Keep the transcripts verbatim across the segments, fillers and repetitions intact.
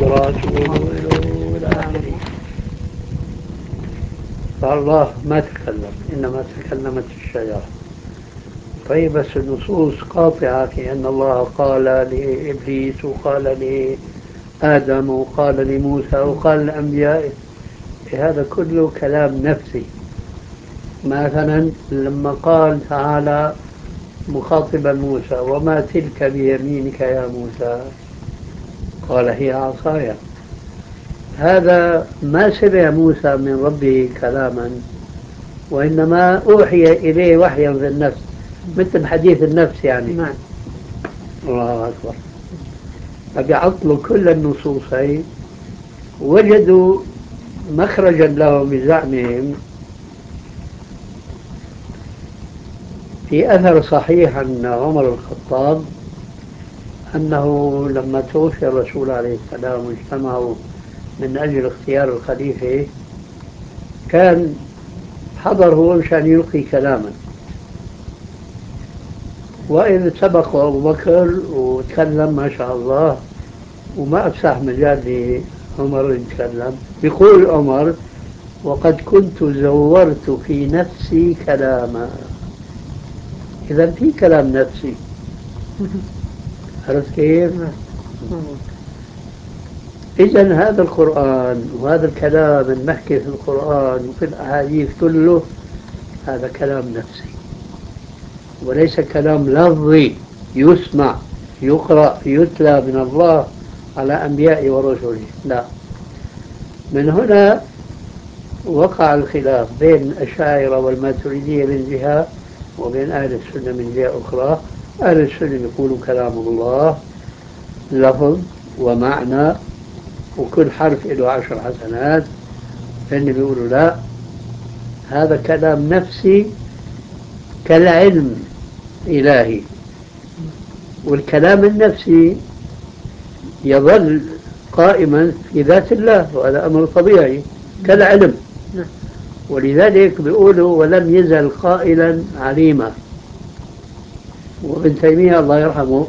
ورسوله إلى آخره. فالله ما تكلم، إنما تكلمت الشجرة. طيب بس النصوص قاطعة في أن الله قال لإبليس وقال لآدم وقال لموسى وقال لأنبيائه. هذا كله كلام نفسي. مثلا لما قال تعالى مخاطبا موسى: وما تلك بيمينك يا موسى؟ قال: هي عصاي. هذا ما سمع موسى من ربه كلاما، وإنما أوحي إليه وحيا في النفس، مثل حديث النفس يعني. نعم. الله أكبر. فبيعطلوا كل النصوصين، وجدوا مخرجا له بزعمهم. في أثر صحيح عن عمر الخطاب أنه لما توفي الرسول عليه السلام واجتمعوا من أجل اختيار الخليفة، كان حضره مشان يلقي كلاما، وإذ سبق أبو بكر وتكلم ما شاء الله، وما أفسح مجال لعمر يتكلم. بيقول عمر: وقد كنت زورت في نفسي كلاما. إذا في كلام نفسي. عرفت كيف؟ إذا هذا القرآن وهذا الكلام المحكي في القرآن وفي الأحاديث كله هذا كلام نفسي، وليس كلام لفظي يسمع يقرأ يتلى من الله على أنبيائه ورسله. لا. من هنا وقع الخلاف بين الأشاعرة والماتريدية من جهة، وبين أهل السنة من جهة أخرى. أهل السنة يقولوا كلام الله لفظ ومعنى، وكل حرف له عشر حسنات. فإن بيقولوا لا، هذا كلام نفسي كالعلم إلهي، والكلام النفسي يظل قائما في ذات الله، وهذا أمر طبيعي كالعلم. ولذلك بيقولوا: ولم يزل قائلا عليما. وابن تيمية الله يرحمه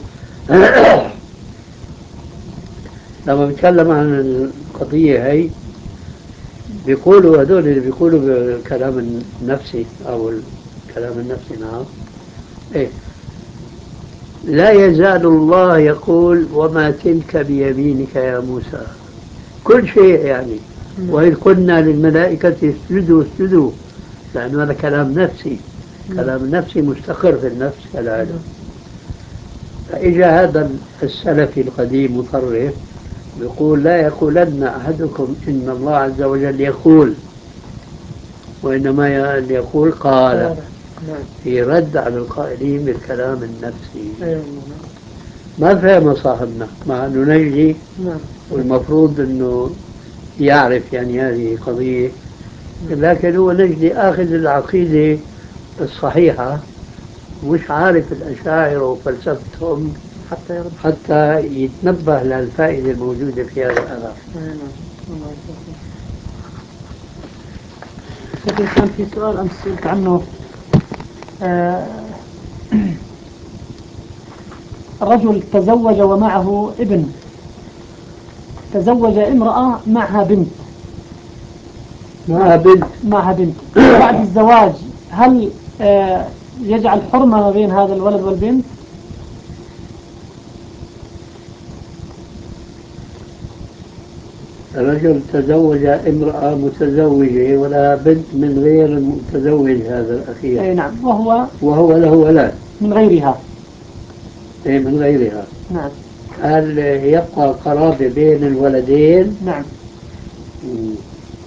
لما بيتكلم عن القضية هي بيقولوا، هذول اللي بيقولوا بالكلام النفسي أو الكلام النفسي، نعم، إيه، لا يزال الله يقول: وما تلك بيمينك يا موسى. كل شيء يعني. وإذ قلنا للملائكة اسجدوا اسجدوا، لأن هذا كلام نفسي. كلام نفسي مستقر في النفس كالعلم. فإجا هذا السلفي القديم مطرف يقول: لا يقولن أحدكم إن الله عز وجل يقول، وإنما يقول قال، في رد على القائلين بالكلام النفسي. ما فهم صاحبنا، مع أنه نجدي والمفروض أنه يعرف يعني هذه قضية، لكن هو نجدي آخذ العقيدة الصحيحة، مش عارف الأشاعرة وفلسفتهم حتى حتى يتنبه للفائدة الموجودة في هذا الأثر. كان في سؤال أمس سئلت عنه. آه الرجل تزوج ومعه ابن، تزوج امرأة معها بنت معها بنت معها بنت بعد الزواج هل آه يجعل حرمة ما بين هذا الولد والبنت؟ رجل تزوج امرأة متزوجة ولها بنت من غير المتزوج هذا الأخير. أي نعم. وهو وهو له ولد من غيرها. أي من غيرها. نعم. هل يبقى قرابة بين الولدين؟ نعم. مم.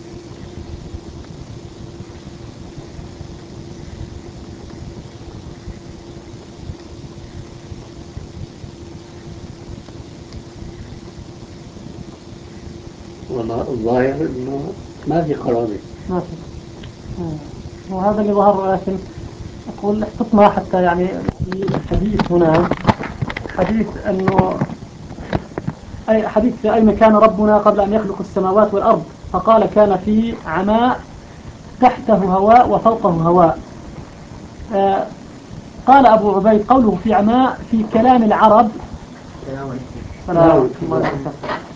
والله الظاهر انه ما في قرابة. ما في. وهذا اللي ظهر، لكن أقول احتطنا حتى يعني الحديث هنا حديث أنه أي حديث في أين كان ربنا قبل أن يخلق السماوات والأرض، فقال: كان في عماء تحته هواء وفوقه هواء. آه قال أبو عبيد: قوله في عماء في كلام العرب. سلام عليكم.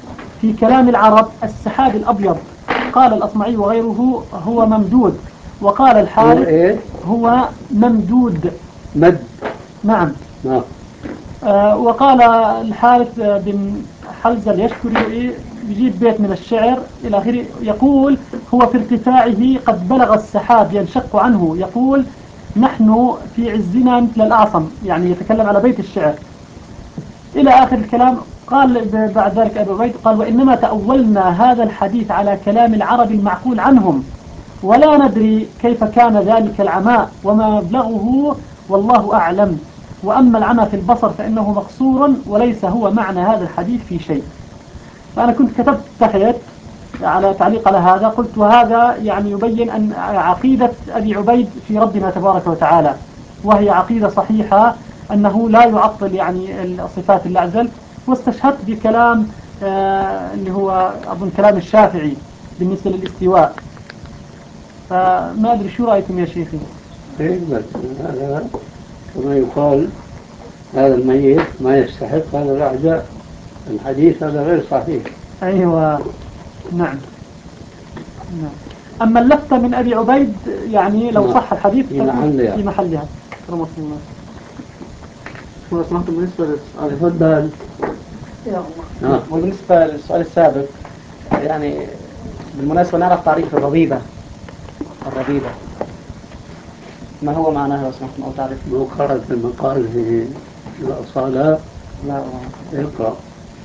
في كلام العرب السحاب الأبيض. قال الأصمعي وغيره هو ممدود، وقال هو الحارث إيه؟ هو ممدود. مد. نعم. نعم. آه وقال الحارث بن حلزة اليشكري بيجيب بيت من الشعر إلى آخره، يقول هو في ارتفاعه قد بلغ السحاب ينشق عنه، يقول نحن في عزنا مثل الأعصم، يعني يتكلم على بيت الشعر إلى آخر الكلام. قال بعد ذلك أبو عبيد قال وإنما تأولنا هذا الحديث على كلام العرب المعقول عنهم، ولا ندري كيف كان ذلك العماء وما مبلغه، والله أعلم. وأما العمى في البصر فإنه مقصور، وليس هو معنى هذا الحديث في شيء. فأنا كنت كتبت تحت على تعليق على هذا، قلت وهذا يعني يبين أن عقيدة أبي عبيد في ربنا تبارك وتعالى، وهي عقيدة صحيحة أنه لا يعطل يعني صفات الله عز وجل. واستشهدت بكلام آه اللي هو أظن كلام الشافعي بالنسبة للاستواء. فما أدري شو رأيكم يا شيخي؟ إيه بس هذا كما يقال هذا الميت ما يستحق هذا الأعداء، الحديث هذا غير صحيح. أيوة. نعم. نعم. أما اللفتة من أبي عبيد يعني لو نعم. صح الحديث في محلها. في محلها. رحمة الله. لو سمحت بالنسبة للسؤال تفضل. يا الله. نعم. وبالنسبة للسؤال السابق، يعني بالمناسبة نعرف تعريف الربيبة. الربيبة ما هو معناها لو سمحت أو تعرف؟ لو قرأت المقال في الأصالة لا اقرأ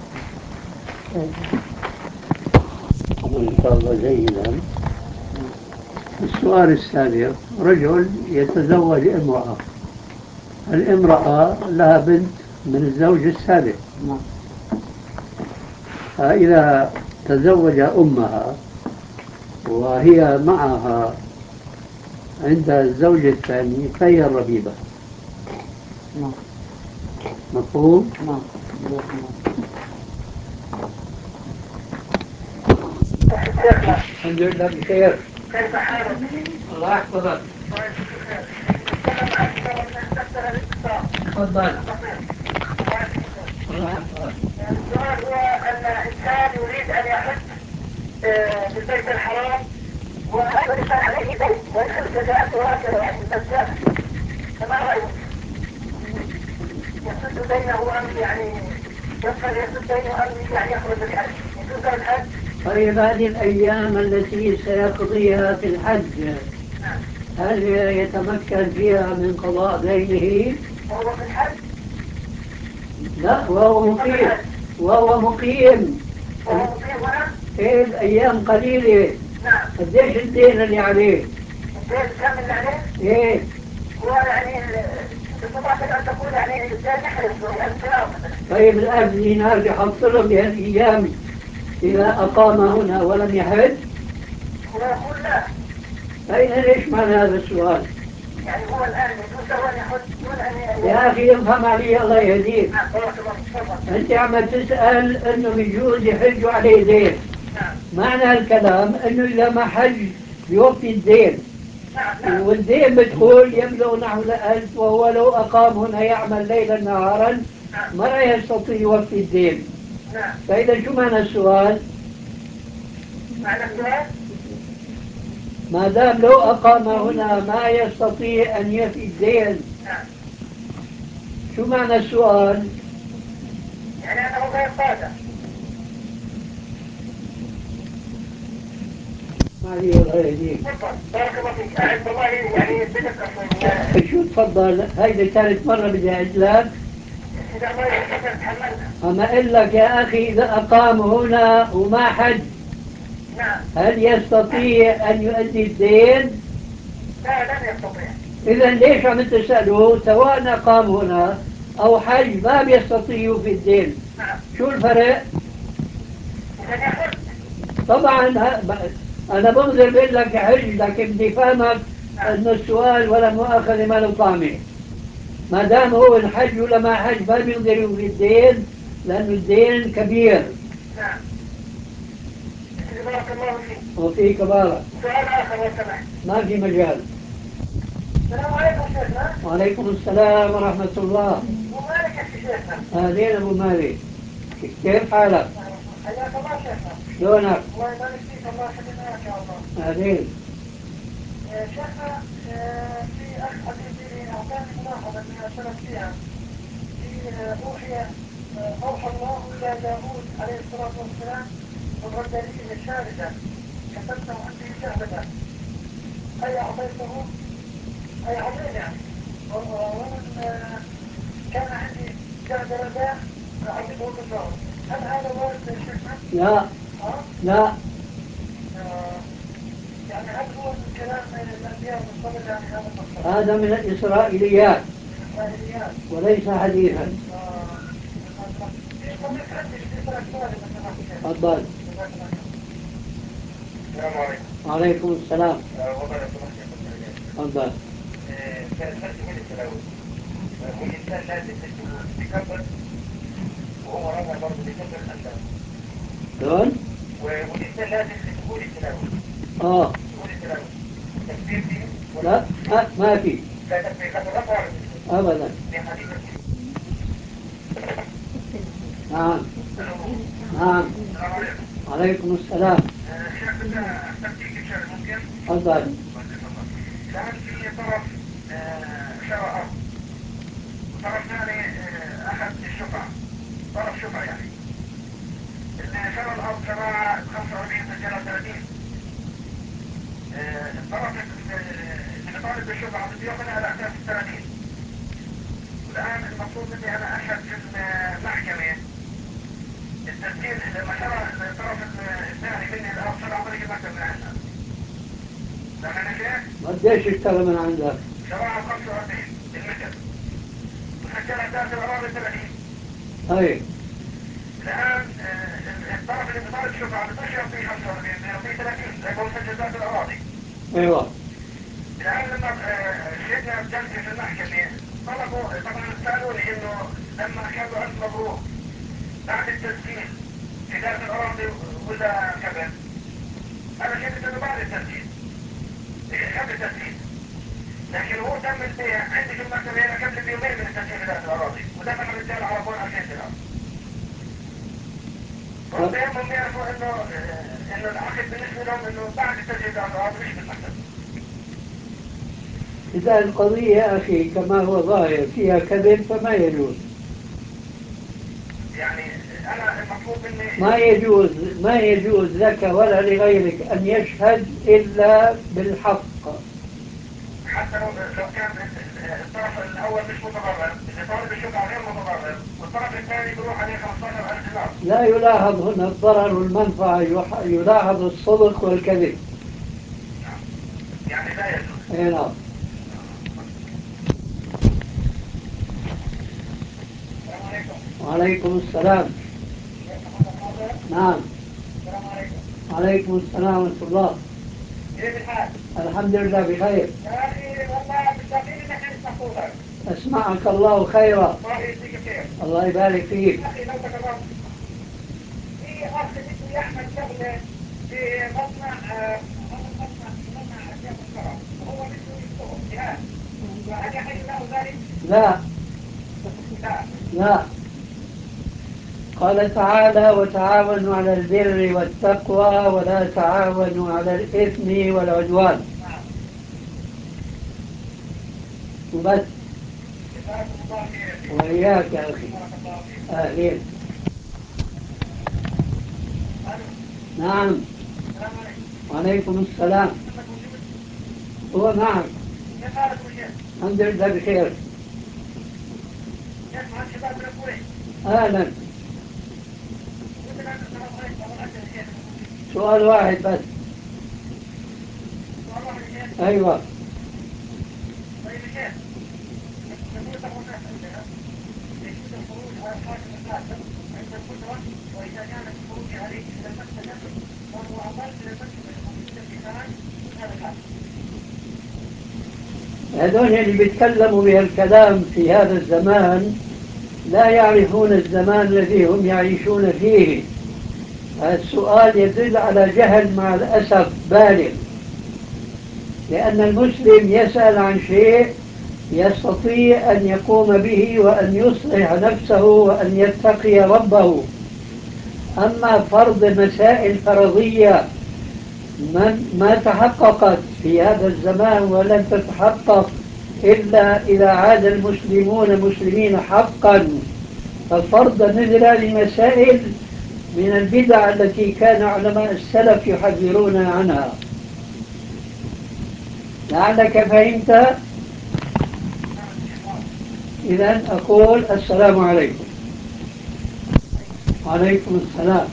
إن شاء الله جيدا. السؤال السابق، رجل يتزوج امرأة، الامرأة لها بنت من الزوج السابق، نعم. فإذا تزوج أمها وهي معها عند الزوج الثاني فهي الربيبة. نعم. مفهوم؟ نعم. الحمد لله بخير. كيف حالك؟ الله يحفظك. تفضل. السؤال هو أن إنسان يريد أن يحج في البيت الحرام، وهذا الإنسان عليه بيت ويدخل جزاءات وهكذا يعني مجانا، فما رأيك؟ يسد بينه أم يعني يفعل يسد بينه أم يعني يخرج الحج؟ يجوز الحج؟ طيب هذه الأيام التي سيقضيها في الحج هل يتمكن فيها من قضاء دينه؟ وهو في الحج؟ لا، وهو مقيم. وهو مقيم. وهو مقيم هنا؟ إيه الأيام قليلة. نعم. قديش الدين اللي عليه؟ الدين كم اللي عليه؟ إيه. هو يعني بصراحة أن تقول يعني الإنسان يحرص الألف مثلا. طيب الألف دينار يحط له بهالأيام إذا أقام هنا ولم يحج؟ هو يقول لا. فإن ليش معنى هذا السؤال؟ يعني هو الآن يجوز له أن يحج دون أن يا أخي افهم علي الله يهديك. نعم. بارك الله فيك. أنت عم تسأل إنه بيجوز يحج عليه دين. نعم. معنى الكلام إنه إذا ما حج بيوفي الدين. نعم. نعم. والدين بتقول يبلغ نحو الألف، وهو لو أقام هنا يعمل ليلا نهارا ما يستطيع يوفي الدين. نعم. فإذا شو معنى السؤال؟ معنى السؤال؟ ما دام لو أقام هنا ما يستطيع أن يفي الدين، نعم. شو معنى السؤال؟ يعني أنه غير قادر. ما هي غير دي. تفضل. بارك الله فيك. أعد والله يعني بدك شو تفضل؟ هيدي ثالث مرة بدي أعد لك. إذا ما يقدر تحملها. أما أقول لك يا أخي إذا أقام هنا وما حج نعم. هل يستطيع أن يؤدي الدين؟ لا، لن يستطيع. إذا ليش عم تسأله؟ سواء أقام هنا أو حج ما بيستطيع في الدين. نعم. شو الفرق؟ إذا يحج. طبعا أنا بنظر بقول لك حج، لكن بدي فهمك أنه السؤال ولا مؤاخذة ما له طعمه. ما دام هو الحج ولا ما حج ما بيقدر في الدين لأنه الدين كبير. نعم. بارك الله فيك. وفيك بارك. سؤال آخر لو سمحت. ما في مجال. السلام عليكم شيخنا. وعليكم السلام ورحمة الله. أبو مالك يا شيخنا. أهلين أبو مالك، كيف حالك؟ حياك الله شيخنا. شلونك؟ الله يبارك فيك، الله يخلينا إياك يا الله. أهلين. شيخنا في أخ حبيبي أعطاني ملاحظة إني أشترك فيها. في أوحي أوحى الله إلى داوود عليه الصلاة والسلام بالردانية الشاردة كتبته عندي شهبة أي أعطيته أي عظيم يعني. ومن كان عندي جهد رداء أعطيته بالله. هل هذا وارد يا شيخنا؟ لا. ها؟ لا. يعني هل هو من كلام الأنبياء من قبل يعني هذا المقصد؟ هذا من الإسرائيليات من الإسرائيليات. وليس حديثا. تفضل. السلام عليكم. وعليكم السلام. والله تفضل. كانت نفسي من التلاوة والإنسان لازم يكبر وهو رابع برضه يكبر الأنداز. دول؟ والإنسان لازم يقول التلاوة. آه. يقول التلاوة. تكبير فيه؟ لا لا ما في. لا تكبير هذا رفع أبدا. في حديث. نعم. نعم. السلام عليكم. وعليكم السلام. شيخ بدي أستفتيك بشيء ممكن؟ تفضل. الآن في طرف شرع أرض وطرف ثاني أخذ الشفع، طرف شفع يعني. اللي شرع الأرض شرع خمسة وأربعين سجلة ثلاثين. الطرف اللي طالب بالشفع بده ياخذها على أساس الثلاثين. والآن المطلوب مني أنا أشهد في المحكمة التسجيل لما شرع الطرف الثاني مني الأرض شرع طريق المكتب من عندنا. سامعني شيخ؟ قديش اشترى من عندك؟ شرع خمسة وأربعين المتر وسجلها ذات الأراضي ثلاثين. أي. الآن الطرف اللي بطالب شفعة بدوش يعطيه خمسة وأربعين يعطيه ثلاثين زي ما هو مسجل ذات الأراضي. أيوة. الآن لما شهدنا الجلسة في المحكمة طلبوا طبعا سألوني إنه لما كانوا ألف مبروك بعد التسجيل في ذات الأراضي ولا قبل؟ أنا شهدت إنه بعد التسجيل قبل التسجيل، لكن هو تم البيع عندي في المكتبة هنا قبل بيومين من التسجيل في ذات الأراضي ودفع الرجال عربون ألفين درهم. هم يعرفوا إنه إنه العقد بالنسبة لهم إنه بعد التسجيل ذات الأراضي مش في المكتب. إذا القضية يا أخي كما هو ظاهر فيها كذب فما يجوز. يعني أنا المطلوب مني ما يجوز ما يجوز لك ولا لغيرك أن يشهد إلا بالحق. حتى لو لو كان الطرف الأول مش متضرر، اللي طالب الشفعة غير متضرر، والطرف الثاني بيروح عليه خمسة عشر ألف دينار. لا يلاحظ هنا الضرر والمنفعة، يلاحظ الصدق والكذب. يعني لا يجوز. أي نعم. السلام عليكم. وعليكم السلام. نعم. السلام عليكم. وعليكم السلام ورحمة الله. كيف الحال؟ الحمد لله بخير. يا أخي والله مشتاقين إنك نسمع صوتك. أسمعك الله خيرا. الله يجزيك خير. الله يبارك فيك. أخي لو تكرمت في أخ بده يعمل شغلة في مصنع مصنع مصنع أشياء الكهرباء وهو بده يشتغل جهاز، فهل يحل له ذلك؟ لا. لا. لا. قال تعالى وتعاونوا على البر والتقوى ولا تعاونوا على الإثم والعدوان. نعم. وبس. جزاكم الله خير. وإياك يا أخي. بارك الله فيك. أهلين. ألو. نعم. السلام عليكم. وعليكم السلام. هو معك. كيف حالك وشيخ؟ الحمد لله بخير. كيف مع الشباب من الكويت؟ أهلا. ودنا نسأل الله يسأل عنك يا شيخ. سؤال واحد بس. سؤال واحد يا شيخ. أيوة. طيب يا شيخ نقول له هناك عندنا يجوز الخروج على الحاكم الفاسد عند القدرة، وإذا كان الخروج عليه إلى المكتبة فهو أقل من المكتبة الموجودة في زمان هذا الحاكم. هذول اللي بيتكلموا بهالكلام في هذا الزمان لا يعرفون الزمان الذي هم يعيشون فيه. السؤال يدل على جهل مع الأسف بالغ، لأن المسلم يسأل عن شيء يستطيع أن يقوم به وأن يصلح نفسه وأن يتقي ربه. أما فرض مسائل فرضية من ما تحققت في هذا الزمان ولن تتحقق إلا إذا عاد المسلمون مسلمين حقا، ففرض مثل هذه المسائل من البدع التي كان علماء السلف يحذرون عنها. لعلك فهمت. إذن أقول السلام عليكم. وعليكم السلام.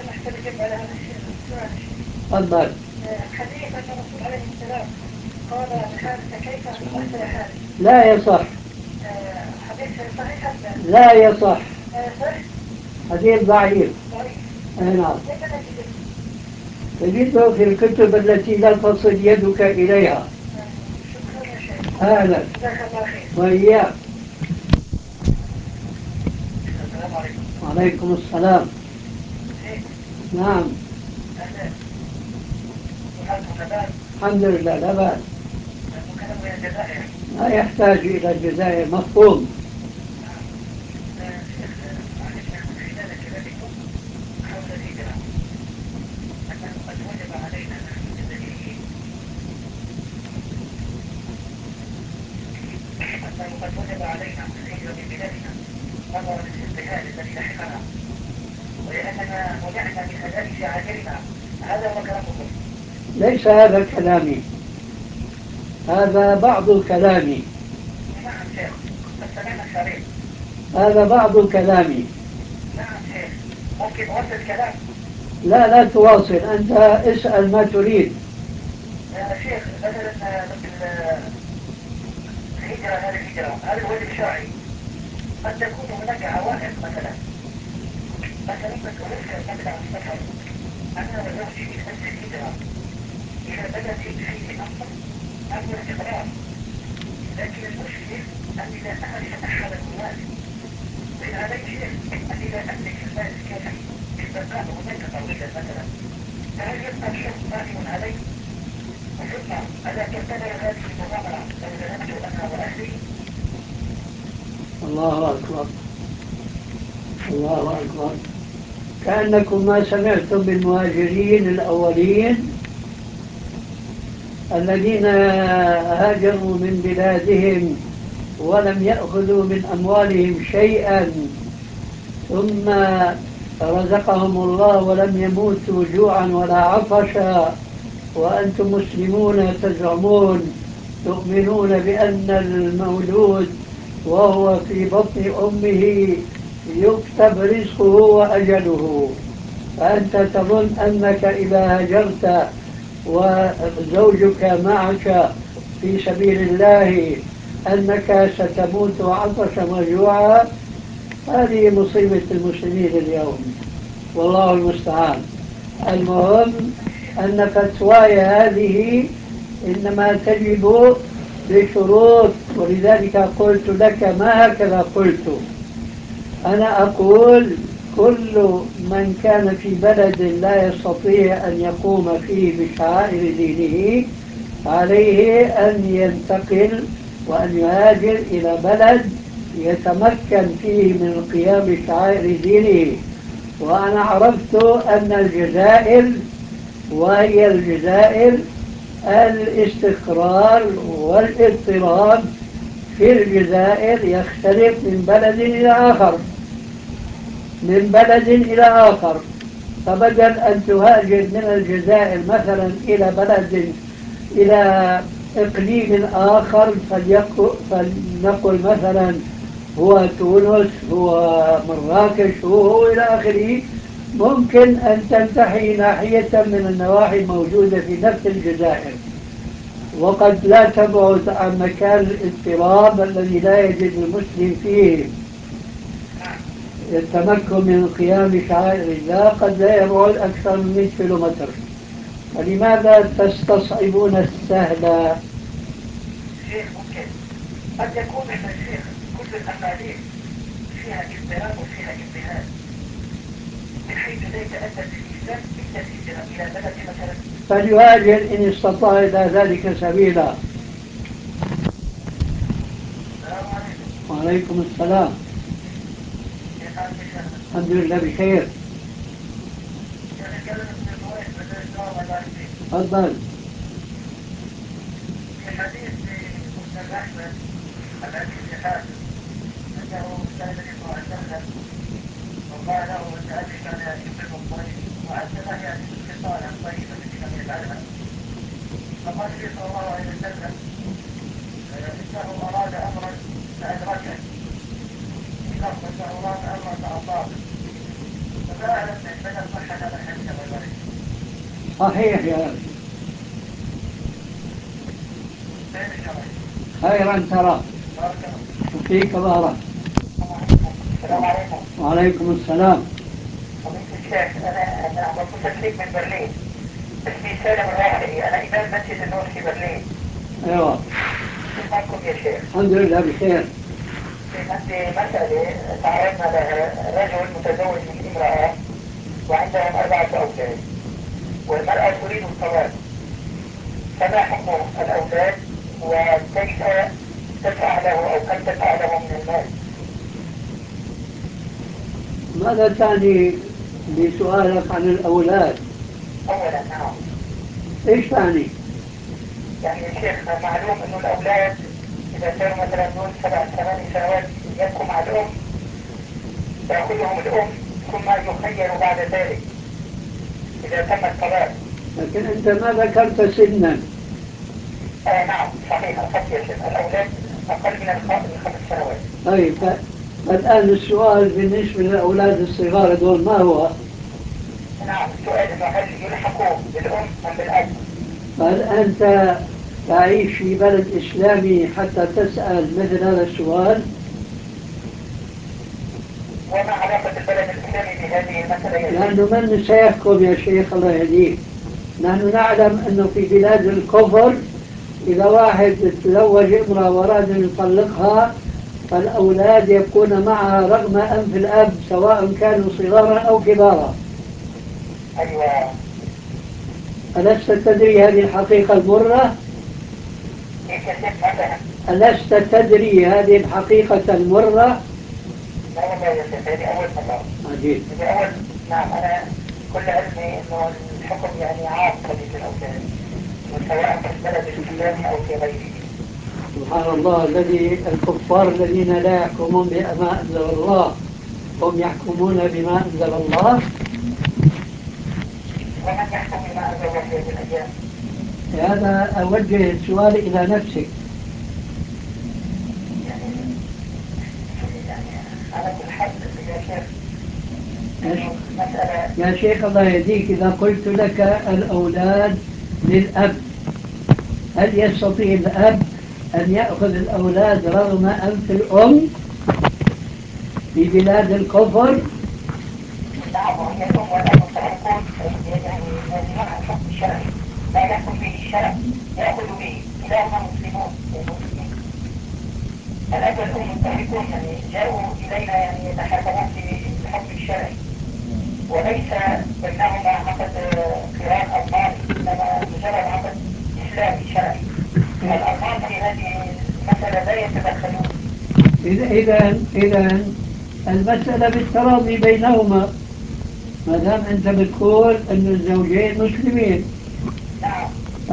تفضل. حديث أن الرسول عليه السلام قال لحارثة كيف أصبحت يا حارث؟ لا يصح. حديث صحيح حتى؟ لا يصح. صح؟ حديث ضعيف. ضعيف. نعم. تجده في الكتب التي لا تصل يدك إليها. شكرا يا شيخ. أهلا. جزاك الله خير. وإياك. السلام عليكم. وعليكم السلام. نعم. أهلا. وحالكم لا بأس؟ الحمد لله لا بأس. المكلم من الجزائر. لا يحتاج إلى الجزائر، مفهوم. شيخ معلش من خلال كلامكم حول الهجرة أنه قد وجب علينا نحن الجزائريين أنه قد وجب علينا الهجرة من بلادنا نظرا للاضطهاد الذي لحقنا ولأننا منعنا من أداء شعائرنا. هذا هو كلامكم؟ ليس هذا كلامي، هذا بعض كلامي. نعم شيخ، قد سمعنا الشريط. هذا بعض كلامي. نعم شيخ، ممكن أوصل كلام؟ لا لا تواصل، أنت اسأل ما تريد. يا شيخ مثلا الهجرة هذه الهجرة هذا الواجب الشرعي قد تكون هناك عوائق مثلا مثلا نذكر مبدأ السفر. أنا وزوجي من أجل الهجرة إلى بلد فيه أمن أمن واستقرار، لكن المشكلة أني لا أعرف أحدا موالي وإن علي شيء أني لا أملك المال الكافي للبقاء هناك طويلا مثلا، فهل يبقى الشخص قائم علي؟ وثم ألا تعتبر هذه المغامرة لو ذهبت أنا وأهلي؟ الله أكبر، الله أكبر. كأنكم ما سمعتم بالمهاجرين الأولين الذين هاجروا من بلادهم ولم يأخذوا من أموالهم شيئا، ثم رزقهم الله ولم يموتوا جوعا ولا عطشا، وأنتم مسلمون تزعمون تؤمنون بأن المولود وهو في بطن أمه يكتب رزقه وأجله، فأنت تظن أنك إذا هجرت وزوجك معك في سبيل الله أنك ستموت عطشا وجوعا. هذه مصيبة المسلمين اليوم، والله المستعان. المهم أن فتواي هذه إنما تجب بشروط، ولذلك قلت لك ما هكذا قلت. أنا أقول كل من كان في بلد لا يستطيع أن يقوم فيه بشعائر دينه عليه أن ينتقل وأن يهاجر إلى بلد يتمكن فيه من القيام بشعائر دينه. وأنا عرفت أن الجزائر وهي الجزائر الاستقرار والاضطراب في الجزائر يختلف من بلد إلى آخر، من بلد إلى آخر. فبدل أن تهاجر من الجزائر مثلا إلى بلد إلى إقليم آخر فلنقل مثلا هو تونس، هو مراكش، هو, هو إلى آخره، ممكن أن تنتهي ناحية من النواحي الموجودة في نفس الجزائر، وقد لا تبعد عن مكان الاضطراب الذي لا يجد المسلم فيه التمكن من القيام بشعائر الله، قد لا يبعد أكثر من مئة كيلومتر. فلماذا تستصعبون السهل؟ شيخ ممكن قد يكون احنا شيخ كل الأقاليم فيها اضطراب وفيها اضطهاد بحيث لا يتأدى الإنسان إلا الهجرة إلى بلد مثلا. فليهاجر إن استطاع إلى ذلك سبيلا. السلام عليكم. وعليكم السلام. كيف حالك يا شيخ؟ الحمد لله بخير. تفضل. في حديث مسلم أحمد الذي في حاتم أنه سأل النبي صلى الله عليه وسلم وقال له أن أبي كان يحب الطيب وعلمه يعني الخصال الطيبة التي لم يفعلها. فقال النبي صلى الله عليه وسلم إنه أراد أمرا فأدركه، في لفظ إنه أراد أمرا فأصابه. فما أعلم من مدى صحة هذا الحديث أبو الوليد. صحيح يا أخي، فين الشرعي؟ خيرا ترى بارك الله. وفيك بارك. السلام عليكم. وعليكم السلام. فضيلة الشيخ، أنا أنا متصل بك من برلين، اسمي سالم الراحلي، أنا إمام مسجد النور في برلين. أيوة، كيف حالكم يا شيخ؟ الحمد لله بخير. عندي مسألة تعرضنا لها. رجل متزوج من امرأة وعندهم أربعة أولاد، والمرأة تريد الطلاق، فما حكم الأولاد وكيف تدفع له أو كم تدفع له من المال؟ ماذا تعني بسؤالك عن الأولاد؟ أولا نعم، إيش تعني؟ يعني يا شيخ معلوم أنه الأولاد إذا كانوا مثلا دون سبع ثمان سنوات يبقوا مع الأم، تأخذهم الأم ثم يخير بعد ذلك إذا تم الطلاق. لكن أنت ما ذكرت سنا. آه نعم صحيح، أخذت يا شيخ الأولاد أقل من الخ- من خمس سنوات. طيب، فالآن السؤال بالنسبة للأولاد الصغار دول ما هو؟ نعم السؤال أنه هل يلحقوا بالأم أم بالأب؟ هل أنت تعيش في بلد إسلامي حتى تسأل مثل هذا السؤال؟ وما علاقة البلد الإسلامي بهذه المسألة يا شيخ؟ لأنه من سيحكم يا شيخ الله يهديك؟ نحن نعلم أنه في بلاد الكفر إذا واحد تزوج امرأة وأراد أن يطلقها فالأولاد يبقون معها رغم أنف الأب سواء كانوا صغارا أو كبارا. أيوة. ألست تدري هذه الحقيقة المرة؟ كيف يا شيخ ما فهم؟ ألست تدري هذه الحقيقة المرة؟ لا والله يا شيخ هذه أول مرة. عجيب. هذه أول. نعم أنا كل علمي أنه الحكم يعني عام قضية الأولاد سواء في البلد الإسلامي أو في غيره. سبحان الله، الذي الكفار الذين لا يحكمون بما أنزل الله هم يحكمون بما أنزل الله. ومن يحكم بما أنزل الله في هذه الأيام؟ هذا أوجه السؤال إلى نفسك. يعني يعني على كل حال يا شيخ يا شيخ, مسألة. يا شيخ الله يهديك، إذا قلت لك الأولاد للأب، هل يستطيع الأب أن يأخذ الأولاد رغم أنف الأم في بلاد الكفر؟ نعم وهي الأم والأب مستحقون يعني ينزلون عن الحكم الشرعي، ما يحكم به الشرع يأخذ به، كلاهما مسلمون مسلمين. الأب والأم مستحقون يعني جاءوا إلينا يعني يتحكمون في الحكم الشرعي، وليس بينهما عقد قران ألماني، إنما مجرد عقد إسلامي شرعي. الألمان في هذه المسألة لا يتدخلون. إذا إذا إذا المسألة بالتراضي بينهما، ما دام أنت بتقول أن الزوجين مسلمين. نعم.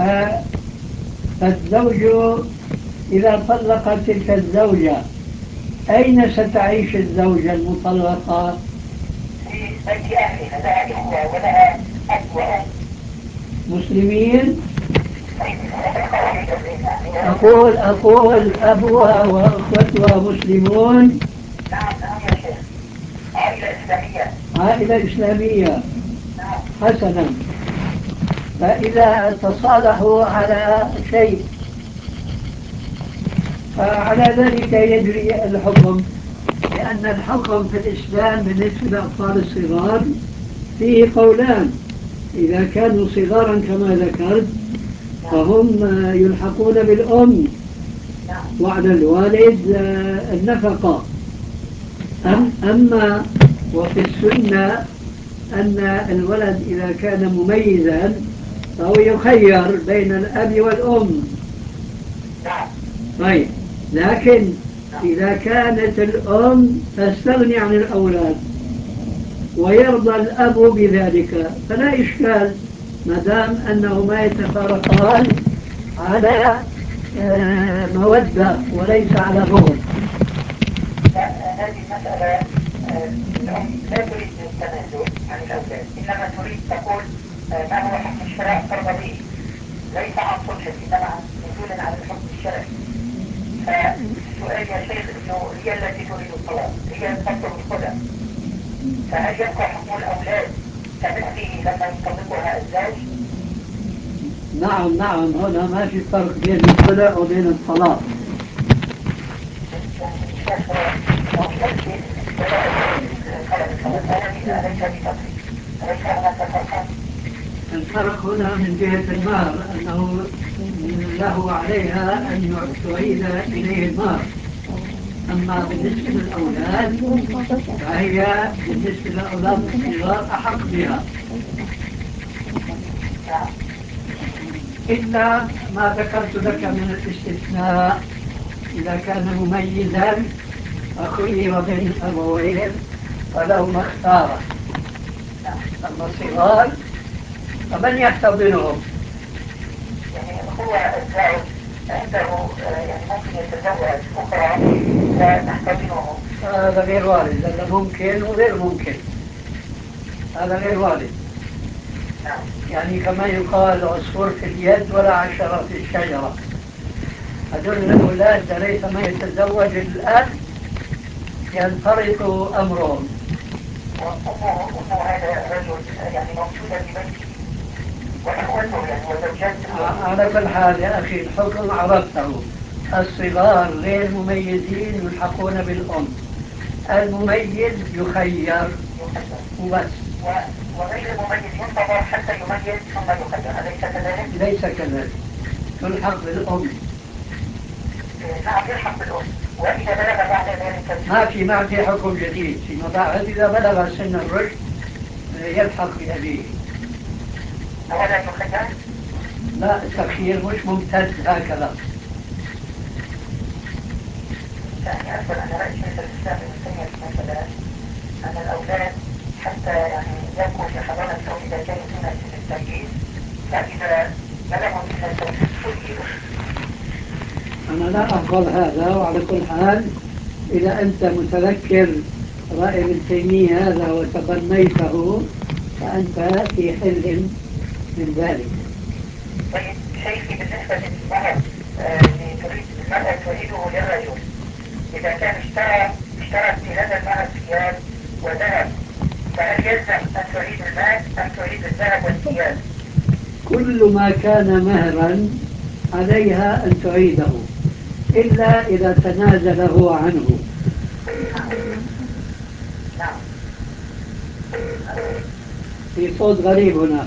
فالزوج إذا طلق تلك الزوجة أين ستعيش الزوجة المطلقة؟ في بيت أهلها، لها إخوة ولها أب وأم مسلمين؟ أقول أقول أبوها وأخوتها مسلمون؟ نعم نعم يا شيخ، عائلة إسلامية. عائلة إسلامية. نعم. حسنا، فإذا تصالحوا على شيء فعلى ذلك يجري الحكم، لأن الحكم في الإسلام بالنسبة للأطفال الصغار فيه قولان: إذا كانوا صغارا كما ذكرت فهم يلحقون بالأم وعلى الوالد النفقة. أم أما وفي السنة أن الولد إذا كان مميزا فهو يخير بين الأب والأم. طيب، لكن إذا كانت الأم تستغني عن الأولاد ويرضى الأب بذلك فلا إشكال، ما دام أنهما يتفارقان على آه، مودة وليس على بغض. هذه المسألة آه، الأم لا تريد التنازل عن الأولاد، إنما تريد تقول آه، ما هو حكم الشرع التربوي، ليس عن صلح إنما عن نزول على الحكم الشرعي. فالسؤال يا شيخ إنه هي التي تريد الطلاق، هي تطلب الخلع، فهل يبقى حكم الأولاد كمثله لما يطلقها الزوج؟ نعم نعم، هنا ما في فرق بين الخلع وبين الطلاق. الفرق هنا من جهة المهر، أنه له عليها أن تعيد إليه المهر. أما بالنسبة للأولاد فهي بالنسبة للأولاد الصغار أحق بها، إلا ما ذكرت لك من الاستثناء إذا كان مميزا أخوي وبين أبوين فله ما اختاره. أما الصغار فمن يحتضنهم؟ يعني هو الزوج عنده يعني ممكن يتزوج أخرى ونحتضنه. هذا غير وارد، هذا ممكن وغير ممكن، هذا غير وارد. يعني كما يقال عصفور في اليد ولا عشرة في الشجرة. هذول الأولاد ليس ما يتزوج الآن ينفرط أمرهم. وأمه أمه هذا الرجل يعني موجودة في بيته وإخوته يعني وزوجته. على كل حال يا أخي الحكم عرفته، الصغار غير مميزين يلحقون بالأم، المميز يخير وبس. وغير المميز ينتظر حتى يميز ثم يخير، أليس كذلك؟ ليس كذلك، تلحق بالأم. نعم يلحق بالأم، وإذا بلغ بعد ذلك ما في ما في حكم جديد فيما بعد، إذا بلغ سن الرشد يلحق بأبيه. ولا يخير؟ لا، التخيير مش ممتد هكذا. يعني أذكر أن رأي شيخ الإسلام ابن تيمية مثلا أن الأولاد حتى يعني يبقوا في حضانة الأم إذا كانوا دون سن التمييز، فإذا بلغوا سن التمييز خيروا. أنا لا أحفظ هذا، وعلى كل حال إذا أنت متذكر رأي ابن تيمية هذا وتبنيته فأنت في حل من ذلك. طيب شيخي بالنسبة للمرأة اللي تريد المرأة تريده للرجل، إذا كان اشترى اشترت في هذا المال ثياب وذهب، فهل يلزم أن تعيد المال أم تعيد الذهب والثياب؟ كل ما كان مهرا عليها أن تعيده، إلا إذا تنازل هو عنه. نعم. في صوت غريب هنا.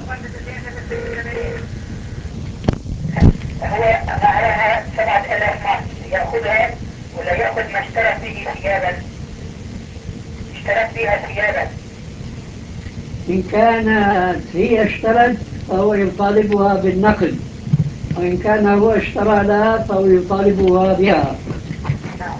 هو معها سبعة آلاف مصر، يأخذها ولا يأخذ ما اشترت به ثيابا؟ اشترت بها ثيابا. إن كانت هي اشترت فهو يطالبها بالنقد، وإن كان هو اشترى لها فهو يطالبها بها. نعم.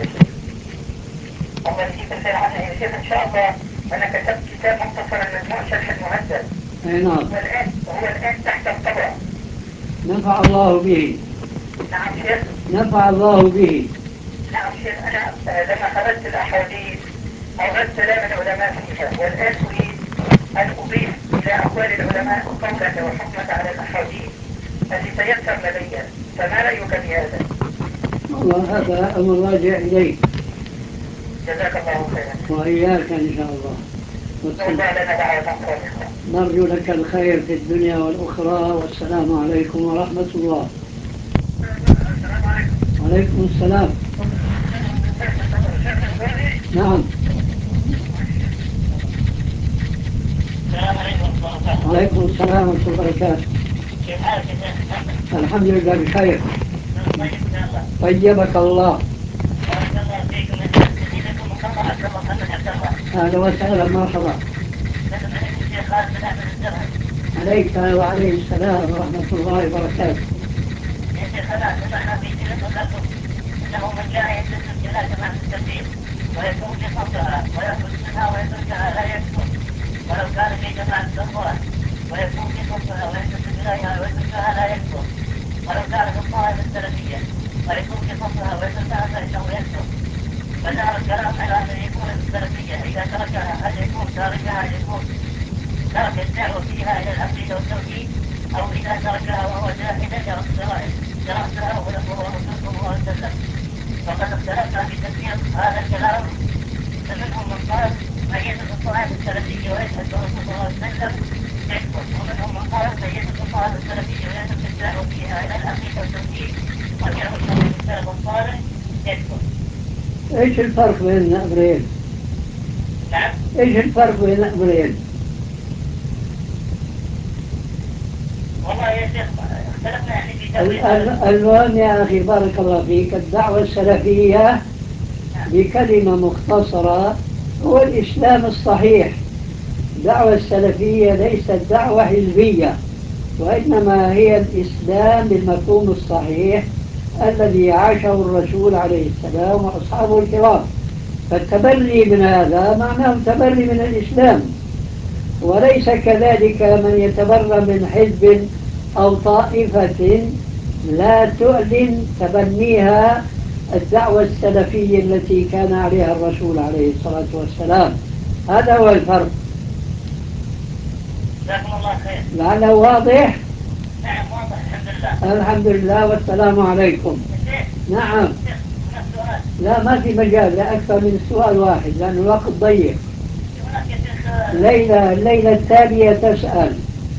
الله يجيب الخير عنها يا شيخ إن شاء الله. أنا كتبت كتاب مختصر المجموع شرح المهذب. أي نعم. والآن هو الآن تحت الطبع. نفع الله به. نعم شيخ. نفع الله به. نعم شيخ، أنا لما خرجت الأحاديث أوردت كلام العلماء فيها، والآن أريد أن أضيف إلى أقوال العلماء قولك وحكمك على الأحاديث التي تيسر لدي، فما رأيك بهذا؟ والله هذا أمر راجع إليك. جزاك الله خيرا. وإياك إن شاء الله. والله لنا دعوة صالحة. نرجو لك الخير في الدنيا والأخرى، والسلام عليكم ورحمة الله. السلام عليكم. وعليكم السلام. نعم. السلام عليكم ورحمة الله وبركاته. وعليكم السلام ورحمة الله وبركاته. كيف حالك يا شيخ؟ الحمد لله بخير. طيب إن شاء الله. طيبك الله. بارك الله فيكم يا شيخ. سيدكم مصطفى عبد الله محمد عبد الله. أهلا وسهلا، مرحبا. سلم عليكم الشيخ خالد بن أحمد الزرعي. عليك وعليه السلام ورحمة الله وبركاته. يا شيخ أنا سمعنا في كلمة لكم أنه من جاء يلتزم إلى جماعة التبليغ ويكون بصوتها ويخرج منها ويتركها لا يكفر ولو كان في جماعة الأخوان، ويكون في صفها وينتسب إليها ويتركها لا يكفر، ولو كانت الطائفة السلفية ويكون في صفها ويتركها فإنه يكفر. فدار الكلام على أن يكون السلفية إذا تركها هل يكون تاركها هل يكون ترك الدعوة فيها إلى العقيدة والتوحيد، أو إذا تركها وهو جاهل درسها وهو رسول صلى الله عليه وسلم. فقد اختلفنا في تفسير هذا الكلام، فمنهم من قال من يدرس الطائفة السلفية ويشهد برسول صلى الله عليه وسلم يكفر، ومنهم من قال من يدرس الطائفة السلفية ويترك الدعوة فيها إلى العقيدة والتوحيد ويعمل من السلف الصالح يكفر. ايش الفرق بين الأمرين؟ نعم. ايش الفرق بين الأمرين؟ والله يا شيخ اختلفنا يعني في تفسير. المهم يا أخي بارك الله فيك، الدعوة السلفية بكلمة مختصرة هو الإسلام الصحيح. الدعوة السلفية ليست دعوة حزبية، وإنما هي الإسلام بالمفهوم الصحيح الذي عاشه الرسول عليه السلام وأصحابه الكرام. فالتبري من هذا معناه التبري من الإسلام، وليس كذلك من يتبرى من حزب أو طائفة لا تعلن تبنيها الدعوة السلفية التي كان عليها الرسول عليه الصلاة والسلام. هذا هو الفرق. جزاكم الله خير. لعله واضح؟ نعم واضح الحمد لله. الحمد لله والسلام عليكم. نعم. لا ما في مجال لأكثر من سؤال واحد لأن الوقت ضيق. ليلى الليلة التالية تسأل.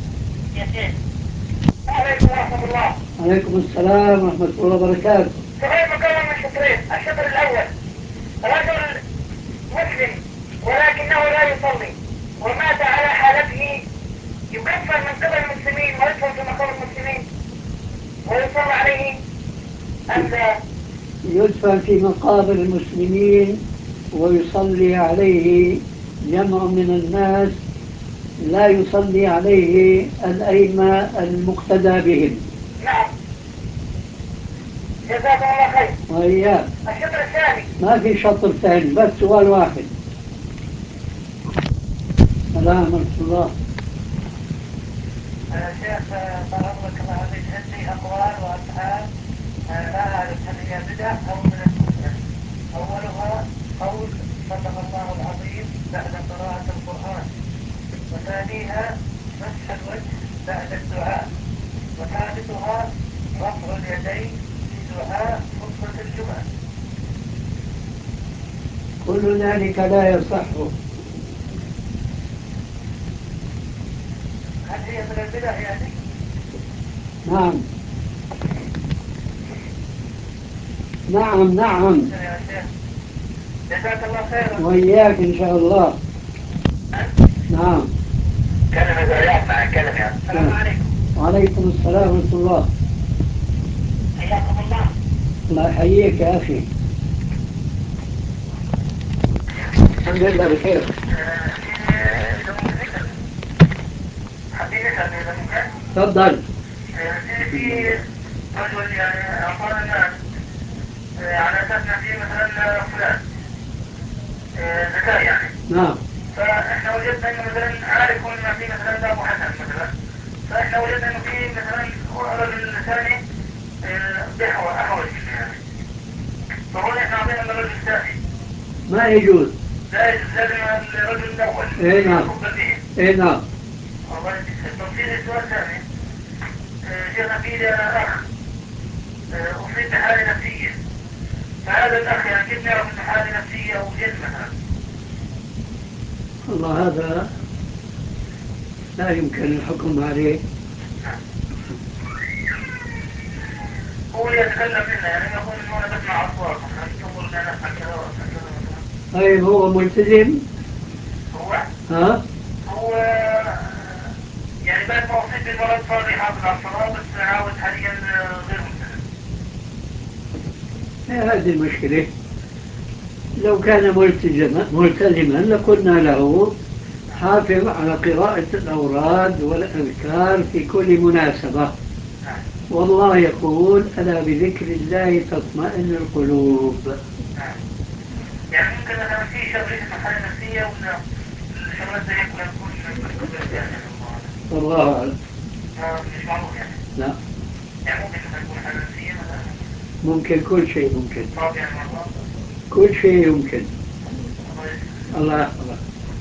عليكم ورحمة الله. عليكم السلام ورحمة الله وبركاته. سؤال مكون من شطرين. الشطر الأول رجل مسلم ولكنه لا يصلي ومات على حالته، يكفر من قبل المسلمين ويدخل في مقام المسلمين ويصلى عليه أم لا؟ يدفن في مقابر المسلمين ويصلي عليه جمع من الناس، لا يصلي عليه الأئمة المقتدى بهم. نعم. جزاكم الله خير. وإياك. الشطر الثاني. ما في شطر ثاني، بس سؤال واحد. السلام ورحمة الله. شيخ بارك الله فيك، عندي أقوال وأفعال لا أعرف هل هي بدع أو من السنة. أولها قول صدق الله العظيم بعد قراءة القرآن، وثانيها مسح الوجه بعد الدعاء، وثالثها رفع اليدين في دعاء خطبة الجمعة. كل ذلك لا يصح. هل هي من البدع يعني؟ نعم نعم نعم. يا شيخ جزاك الله خيرا. وإياك إن شاء الله. نعم. كلمة زريعة مع كلمة. السلام عليكم. وعليكم السلام ورحمة الله. حياكم الله. الله يحييك يا أخي. الحمد لله بخير. تفضل. في رجل يعني أعطانا الناس على أساس نحكي مثلا فلان زكاة يعني. نعم. فإحنا وجدنا إنه مثلا عارف إنه في مثلا أبو حسن مثلا، فإحنا وجدنا إنه في مثلا رجل ثاني بحوى أحوج منه يعني، فهو إحنا أعطينا الرجل الثاني. ما يجوز. لا يجوز، لازم الرجل الأول. إيه نعم. إيه نعم. والله تفصيل السؤال ثاني. شيخنا في أخ أصيب بحالة نفسية، فهذا الأخ يعني كيف نعرف إنه حالة نفسية أو جن مثلا؟ والله هذا لا يمكن الحكم عليه. هو يتكلم منا يعني يقول إنه أنا بسمع أصوات مثلا تقول إن أنا أفعل كذا وأفعل كذا مثلا. طيب هو ملتزم؟ هو؟ ها؟ هو يعني بعد ما أصيب بالمرض صار يحافظ على الصلاة بس عاود حاليا غير ملتزم. هذه المشكلة. لو كان ملتزما ملتزما لقلنا له حافظ على قراءة الأوراد والأذكار في كل مناسبة. والله يقول ألا بذكر الله تطمئن القلوب. يعني ممكن مثلا في شغلة محل نفسية ولا الشغلات زي يكون يكون الله أعلم. مش معروف يعني. لا، يعني ممكن تكون حنفية مثلا. ممكن كل شيء ممكن. رابع مرة. كل شيء يمكن. الله الله يحفظك.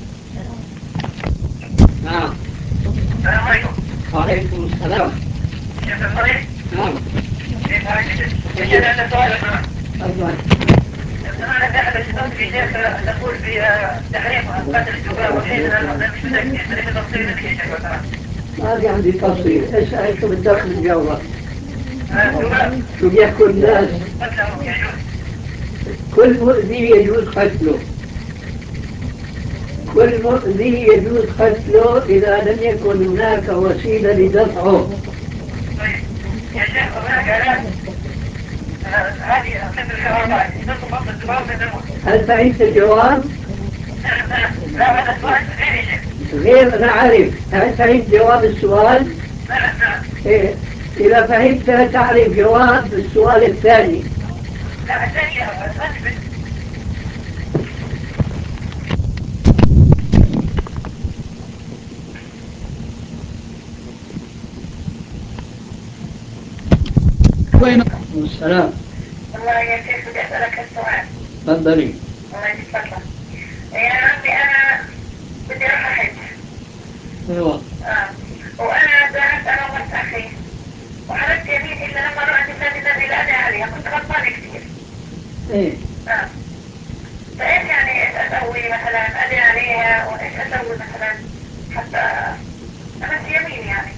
نعم. السلام عليكم. وعليكم السلام. شيخ الطريق. نعم. كيف حالك؟ يجب أن سؤال الآن. أفضل. سمعنا أحد الشخص في شيخ تقول في تحريم قتل الشباب وحين أنا مش متأكد ليس تفصيل في شيخ مثلا. ما في عندي تفصيل، اسأل شو بدك من جواب. الشباب. شو بيحكوا الناس؟ قتلهم يجوز. كل مؤذي يجوز قتله. كل مؤذي يجوز قتله إذا لم يكن هناك وسيلة لدفعه. طيب يا شيخ هناك علاج. هذه مثل الكهرباء تنظم الدماغ من الموت. هل فهمت الجواب؟ لا هذا سؤال غير شيء. غير أنا عارف. هل فهمت جواب السؤال؟ نعم نعم. إيه. إذا فهمت تعرف جواب السؤال الثاني. لا الثانية أثبت. وين؟ السلام. والله يا شيخ بدي أسألك السؤال. تفضلي. الله يتفضل. يا عمي أنا بدي أروح أحج. ايوه. آه. وأنا ذهبت أنا ومرت أخي وحلفت يمين إلا لما رأت النبي الذي لا أدري عليها كنت غضبانة كثير. ايه. آه. فإيش يعني إيش أسوي مثلا أدري عليها وإيش أسوي مثلا حتى أمس يمين يعني.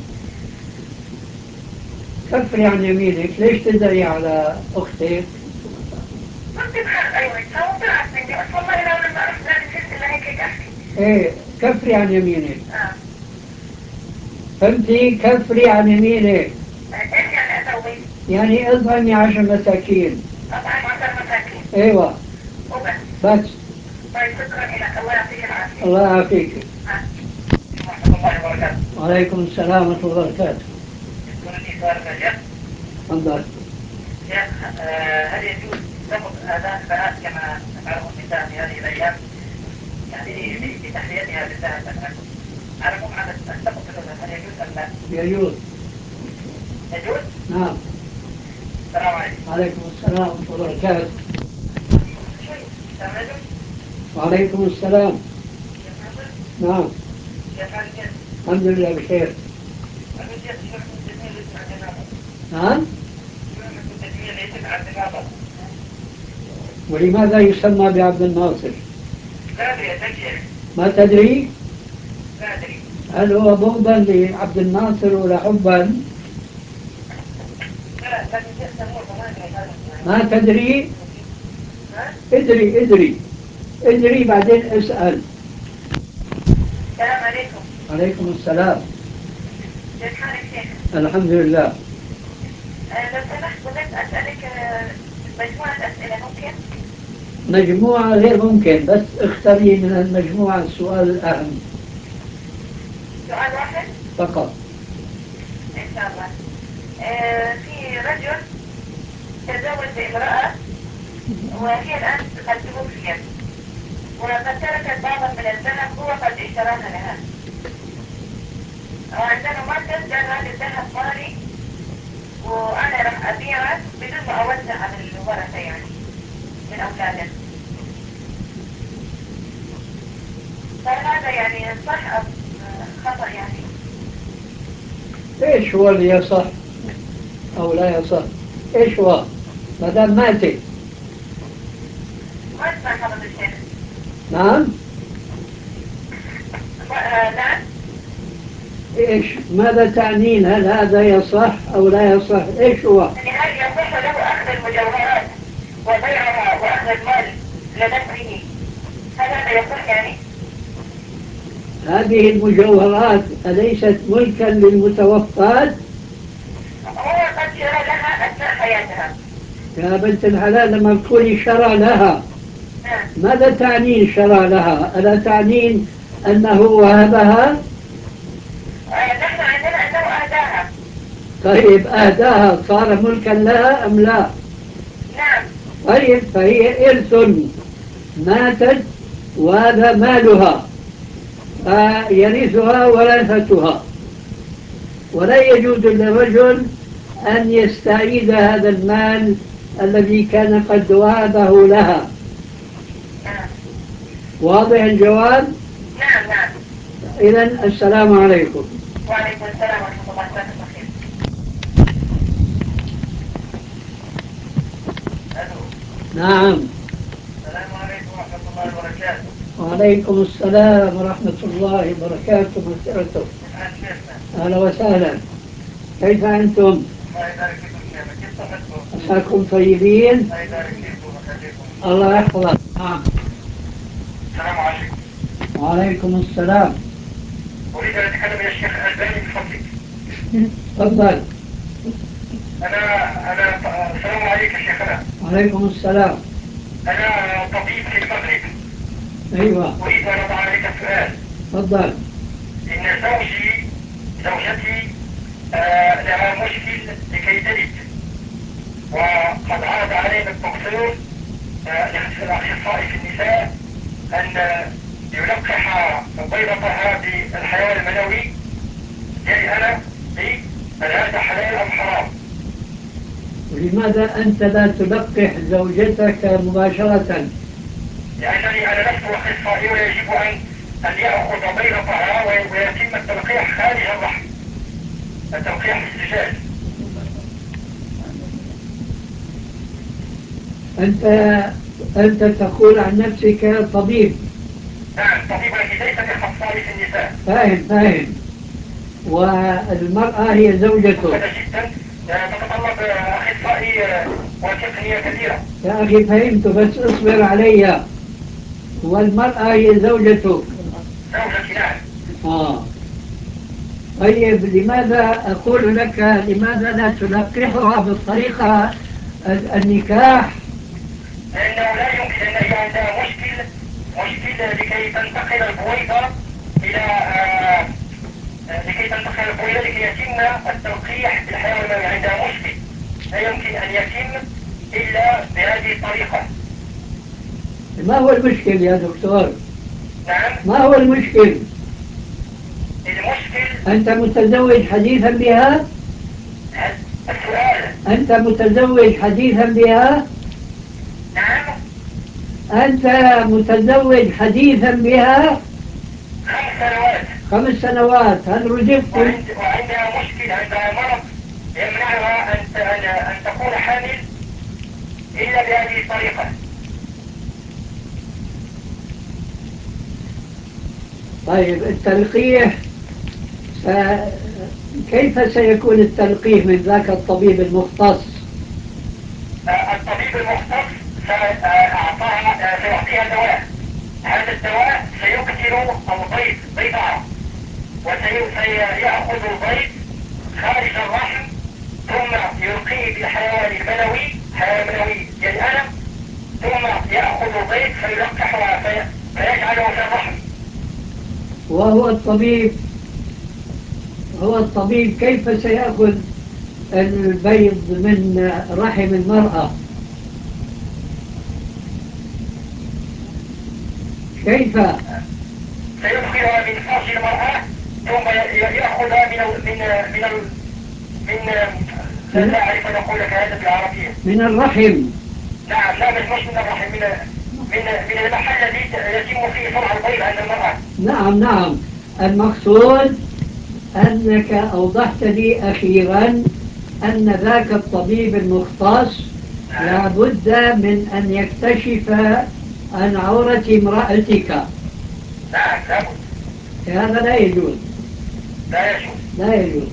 كفري عن يمينك، ليش تدعي على أختك؟ كنت بحق أيوة فهو طلعت مني بس والله لو لما رحت لا نسيت إلا هيك هيك أحكي. ايه، كفري عن يمينك. آه. فهمتي؟ كفري عن يمينك. إيش يعني أسوي؟ يعني اطعمي عشر مساكين. أطعم عشر مساكين. ايوه. وبس. بس. طيب شكرا لك الله يعطيك العافية. الله يعافيك. ورحمة الله وبركاته. وعليكم السلام ورحمة الله وبركاته. يذكرني سؤال الشيخ. تفضل. شيخ هل يجوز ضبط آذان البنات كما تفعله النساء في هذه الأيام؟ يعني بتحليتها بالذهب مثلا. على مو على الضبط الأذن هل يجوز أم لا؟ يجوز. يجوز؟ نعم. السلام عليكم. وعليكم السلام ورحمة الله وبركاته. شوي. السلام عليكم. وعليكم السلام. كيف حالك؟ نعم. كيف حالك؟ الحمد لله بخير. أنا شيخ شو حكم التدمير اللي يسمع جنابه؟ نعم. شو حكم التدمير اللي يسمع جنابه؟ ولماذا يسمى بعبد الناصر؟ لا أدري يا شيخ. ما تدري؟ لا أدري. هل هو بغضا لعبد الناصر ولا حبا؟ لا لكن شيخ سموه ما أدري هذا. ما تدري؟ ها؟ ادري ادري ادري بعدين اسأل. السلام عليكم. عليكم السلام. كيف حالك شيخ؟ الحمد لله. لو سمحت بدأت أسألك مجموعة أسئلة ممكن؟ مجموعة غير ممكن، بس اختاري من المجموعة السؤال الأهم سؤال واحد؟ فقط. إن شاء الله. آه في رجل تزوج بامرأة وهي الآن قد توفيت وقد تركت بعضا من الذهب هو قد اشتراها لها وعندما ماتت قال هذا الذهب مالي وأنا راح أبيعه بدون ما أوزع على الورثة يعني من أولاده. فهذا يعني صح أم خطأ يعني؟ ايش هو اللي يصح او لا يصح؟ ايش هو؟ ما دام ماتت. ما اسمع حضرة الشيخ. نعم. آه نعم. ايش ماذا تعنين؟ هل هذا يصح او لا يصح؟ ايش هو؟ يعني هل يصح له أخذ المجوهرات وبيعها وأخذ المال لنفسه؟ هل هذا يصح يعني؟ هذه المجوهرات أليست ملكا للمتوفاة؟ هو قد شرى لها أثناء حياتها. يا بنت الحلال، لما تقولي شرى لها نعم. ماذا تعنين شرى لها؟ ألا تعنين أنه وهبها؟ آه نحن عندنا أنه أهداها. طيب أهداها صار ملكا لها أم لا؟ نعم. طيب فهي إرث، ماتت وهذا مالها فيرثها ورثتها. ولا يجوز للرجل أن يستعيد هذا المال الذي كان قد وهبه لها. نعم. واضح الجواب؟ نعم نعم. إذا السلام عليكم. وعليكم السلام ورحمة الله وبركاته. ألو. نعم. السلام عليكم ورحمة الله وبركاته. وعليكم السلام ورحمة الله وبركاته ومغفرته. أهلا وسهلا. كيف أنتم؟ الله يبارك فيكم شيخنا. كيف صحتكم؟ عساكم طيبين؟ الله يبارك فيكم ويخليكم. الله يحفظك. نعم. السلام عليكم. وعليكم السلام. أريد أن أتكلم إلى الشيخ الألباني بفضلك. تفضل. أنا أنا السلام عليكم شيخنا. وعليكم السلام. أنا طبيب في المغرب. أيوة. أريد أن أضع عليك سؤال. تفضل. إن زوجي زوجتي آه لها مشكل لكي تلد، وقد عرض علينا الدكتور آه الأخصائي في النساء أن يلقح بيضتها بالحيوان المنوي. جاي أنا لي هل هذا حلال أم حرام؟ ولماذا أنت لا تلقح زوجتك مباشرة؟ لأنني أنا لست أخصائي ويجب أن أن يأخذ بيضتها ويتم التلقيح خارج الرحم، التلقيح الزجاج. أنت أنت تقول عن نفسك طبيب. نعم طبيب، لكن ليس بأخصائي في النساء. فاهم فاهم. والمرأة هي زوجته. هذا جدا تتطلب أخصائي وتقنية كثيرة. يا أخي فهمت، بس اصبر علي. والمرأة هي زوجته. زوجتي نعم. آه. طيب لماذا أقول لك لماذا لا تلقحها بالطريقة النكاح؟ لأنه لا يمكن أن هي عندها مشكل مشكلة لكي تنتقل البويضة إلى آه لكي تنتقل البويضة لكي يتم التلقيح بالحيوان المنوي. عندها مشكل لا يمكن أن يتم إلا بهذه الطريقة. ما هو المشكل يا دكتور؟ نعم. ما هو المشكل؟ المشكل أنت متزوج حديثا بها؟ السؤال. أنت متزوج حديثا بها؟ نعم. أنت متزوج حديثا بها؟ خمس سنوات. خمس سنوات. هل رزقت؟ وعند وعندها مشكلة، عندها مرض يمنعها أن أن تكون حامل إلا بهذه الطريقة. طيب التلقيح س... كيف سيكون التلقيح من ذاك الطبيب المختص؟ آه الطبيب المختص سأعطاها سيعطيها دواء. هذا الدواء سيقتل البيض بيضها، وسيأخذ البيض خارج الرحم ثم يلقيه بالحيوان المنوي، حيوان منوي يلألم، ثم يأخذ البيض فيلقحها في... فيجعله في الرحم. وهو الطبيب هو الطبيب كيف سيأخذ البيض من رحم المرأة؟ كيف؟ سيدخلها من فرج المرأة ثم يأخذها من ال من من ال من لا أعرف أن أقول لك هذا بالعربية. من الرحم. نعم لا مش من الرحم، من من من المحل الذي يتم فيه صنع البيض عند المرأة. نعم نعم. المقصود أنك أوضحت لي أخيرا أن ذاك الطبيب المختص لابد من أن يكتشف عن عورة امرأتك. نعم لابد. هذا لا يجوز. لا يجوز. لا يجوز.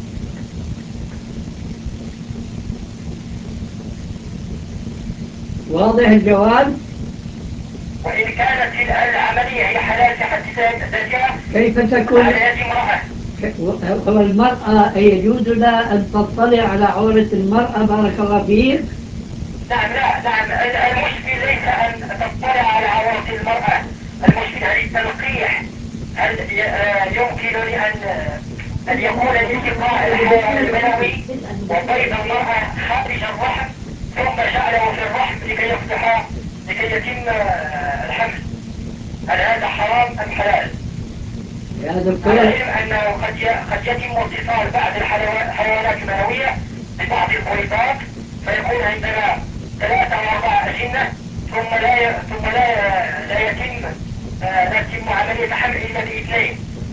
واضح الجواب؟ وإن كانت العملية هي حلال في حد ذاتها كيف تكون؟ على يد امرأة. والمرأة يجوز لها أن تطلع على عورة المرأة؟ بارك الله فيك. نعم لا نعم المشكل ليس أن تطلع على عورة المرأة، المشكل هل التلقيح هل يمكنني أن أن يكون الالتقاء الحيوان المنوي وبيض المرأة خارج الرحم ثم جعله في الرحم لكي يفتح لكي يتم الحمل. هل هذا حرام أم حلال؟ يا على دكتور العلم أنه قد ي- قد يتم اتصال بعض الحيوان- الحيوانات المنوية ببعض البويضات، فيكون عندنا ثلاثة أو أربعة أجنة، ثم لا ي... ثم لا لا يتم آه، لا يتم عملية حمل إلا باثنين.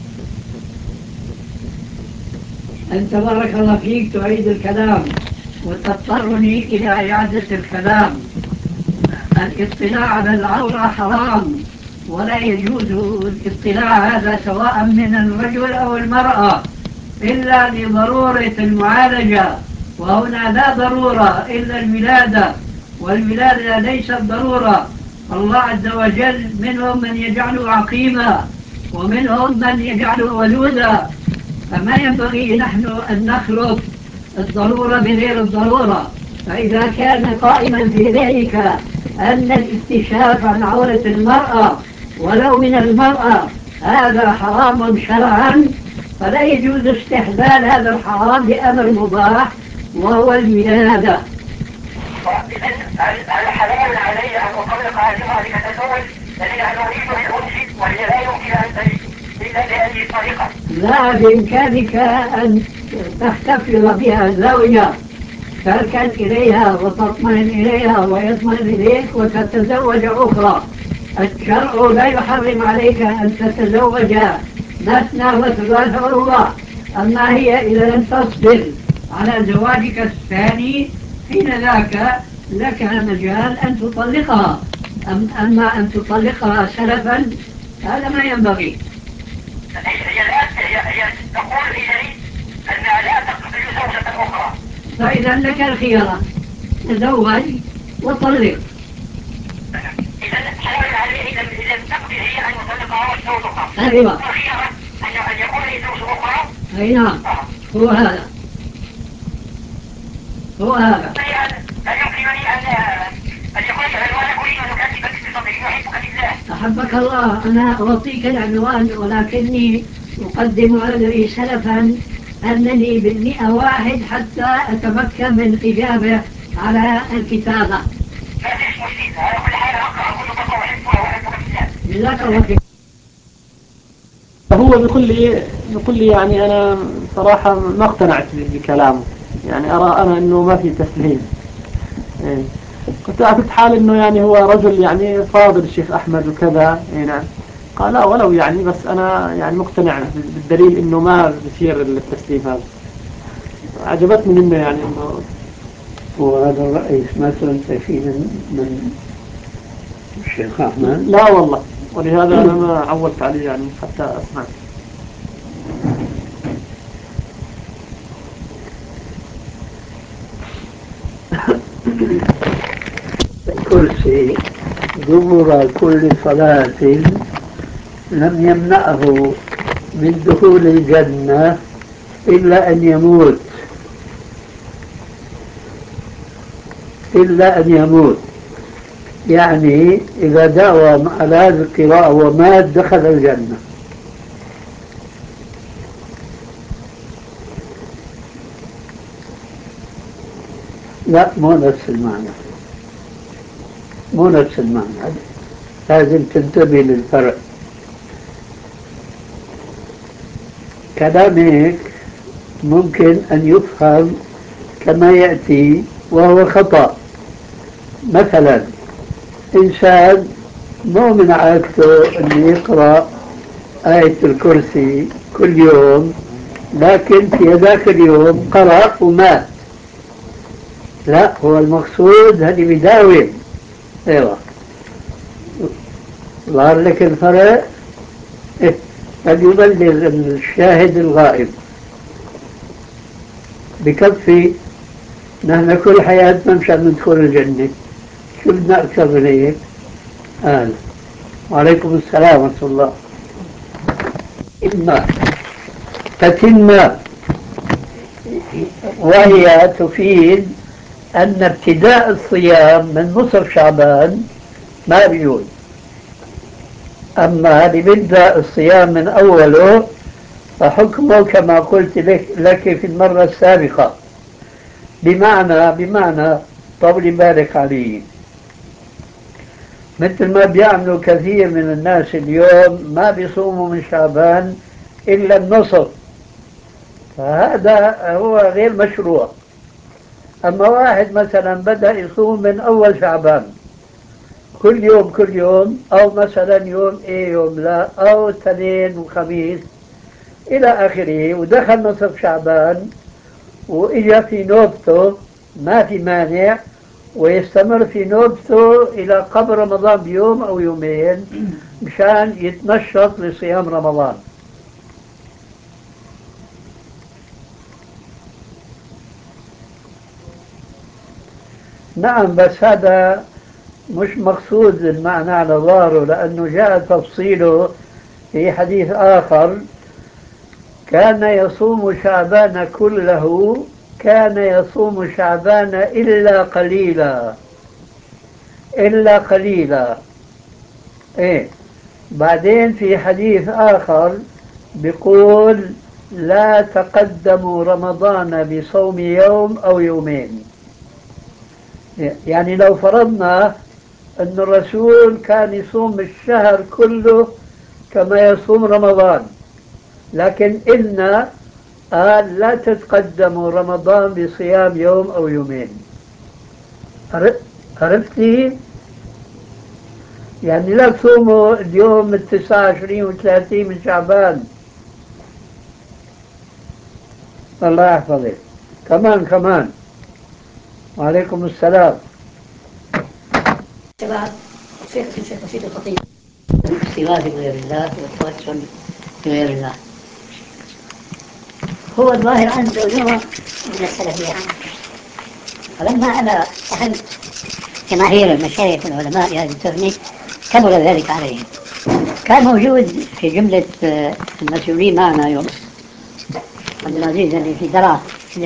أنت بارك الله فيك تعيد الكلام وتضطرني إلى إعادة الكلام. الاطلاع على العورة حرام، ولا يجوز الاطلاع هذا سواء من الرجل أو المرأة إلا لضرورة المعالجة، وهنا لا ضرورة إلا الولادة، والولادة ليست ضرورة. الله عز وجل منهم من يجعله عقيما ومنهم من يجعله ولودا، فما ينبغي نحن أن نخلط الضرورة بغير الضرورة. فإذا كان قائما في ذلك أن الاكتشاف عن عورة المرأة ولو من المرأة هذا حرام شرعا، فلا يجوز استحلال هذا الحرام بأمر مباح وهو الولادة. إذن هل حلال علي أن أطلق هذه لتزوج لأني أريد أن أنجب وهي لا يمكن أن تجد إلا بهذه الطريقة؟ لا، بإمكانك أن تحتفظ بها زوجة، تركن إليها وتطمئن إليها ويطمئن إليك وتتزوج أخرى. الشرع لا يحرم عليك أن تتزوج مثنى وثلاث ورباع. أما هي إذا لم تصبر على زواجك الثاني حين ذاك لك مجال أن تطلقها. أم أما أن تطلقها سلفا هذا ما ينبغي. هي الآن هي هي تقول لي أنها لا تقبل زوجة أخرى. فإذا لك الخيار، تزوج وطلق. إذا حلال عليه إذا إذا تقبل هي أن يطلقها وتزوجها. أيوة. الخيار أن أن يكون لي زوج أخرى. أي نعم. هو هذا هو هذا. هل يمكنني أن أن يكون العنوان أريد أن أكتبك بصدري أحبك بالله. أحبك الله، أنا أعطيك العنوان ولكني أقدم عذري سلفا أنني بالمئة واحد حتى أتمكن من الإجابة على الكتابة. لا فيش مشكلة، على كل حال أقرأ كل مرة وأحبها وأحبك بالله. جزاك الله خير. هو بيقول لي بيقول لي يعني أنا صراحة ما اقتنعت بكلامه، يعني أرى أنا إنه ما في تسليم. إيه. كنت أعتقد حال إنه يعني هو رجل يعني فاضل الشيخ أحمد وكذا. إيه نعم. قال لا ولو يعني بس أنا يعني مقتنع بالدليل إنه ما بصير التسليم هذا. عجبتني منه يعني إنه. وهذا الرأي سمعته أنت فيه من, من الشيخ أحمد؟ لا والله، ولهذا أنا ما عولت عليه يعني حتى أسمع. الكرسي دبر كل صلاة لم يمنعه من دخول الجنة إلا أن يموت، إلا أن يموت. يعني إذا داوم على هذه القراءة ومات دخل الجنة. لا، مو نفس المعنى، مو نفس المعنى، لازم تنتبه للفرق. كلامك ممكن أن يفهم كما يأتي وهو خطأ. مثلا إنسان مو من عادته أن يقرأ آية الكرسي كل يوم، لكن في ذاك اليوم قرأ ومات. لا، هو المقصود هذه بداوم. ايوه، ظهر لك الفرق. إيه؟ فليبلغ الشاهد الغائب. بكفي نحن كل حياتنا مشان ندخل الجنة، شو بدنا أكثر من هيك؟ آه. وعليكم السلام ورحمة الله. إما تتم، وهي تفيد أن ابتداء الصيام من نصف شعبان ما بيجوز، أما اللي بدأ الصيام من أوله فحكمه كما قلت لك, لك في المرة السابقة، بمعنى بمعنى طول بالك عليه، مثل ما بيعملوا كثير من الناس اليوم ما بيصوموا من شعبان إلا النصف، فهذا هو غير مشروع. أما واحد مثلا بدأ يصوم من أول شعبان كل يوم كل يوم، أو مثلا يوم إيه يوم لا، أو اثنين وخميس إلى آخره، ودخل نصف شعبان وإجا في نوبته، ما في مانع ويستمر في نوبته إلى قبل رمضان بيوم أو يومين مشان يتنشط لصيام رمضان. نعم، بس هذا مش مقصود المعنى على ظاهره، لأنه جاء تفصيله في حديث آخر: كان يصوم شعبان كله، كان يصوم شعبان إلا قليلا، إلا قليلا. إيه، بعدين في حديث آخر بيقول: لا تقدموا رمضان بصوم يوم أو يومين. يعني لو فرضنا أن الرسول كان يصوم الشهر كله كما يصوم رمضان، لكن إن قال لا تتقدموا رمضان بصيام يوم أو يومين. عرفتي؟ يعني لا تصوموا اليوم التسعة عشرين وثلاثين من شعبان. الله يحفظك. كمان كمان. وعليكم السلام. بعد شيخ الشيخ رشيد الخطيب الاستغاثة بغير الله والتوسل بغير الله، هو الظاهر عنده نوع من السلفية. فلما أنا سألت جماهير المشايخ والعلماء بهذه التهمة كبر ذلك عليهم. كان موجود في جملة المسؤولين معنا يوم عبد العزيز اللي في درعا،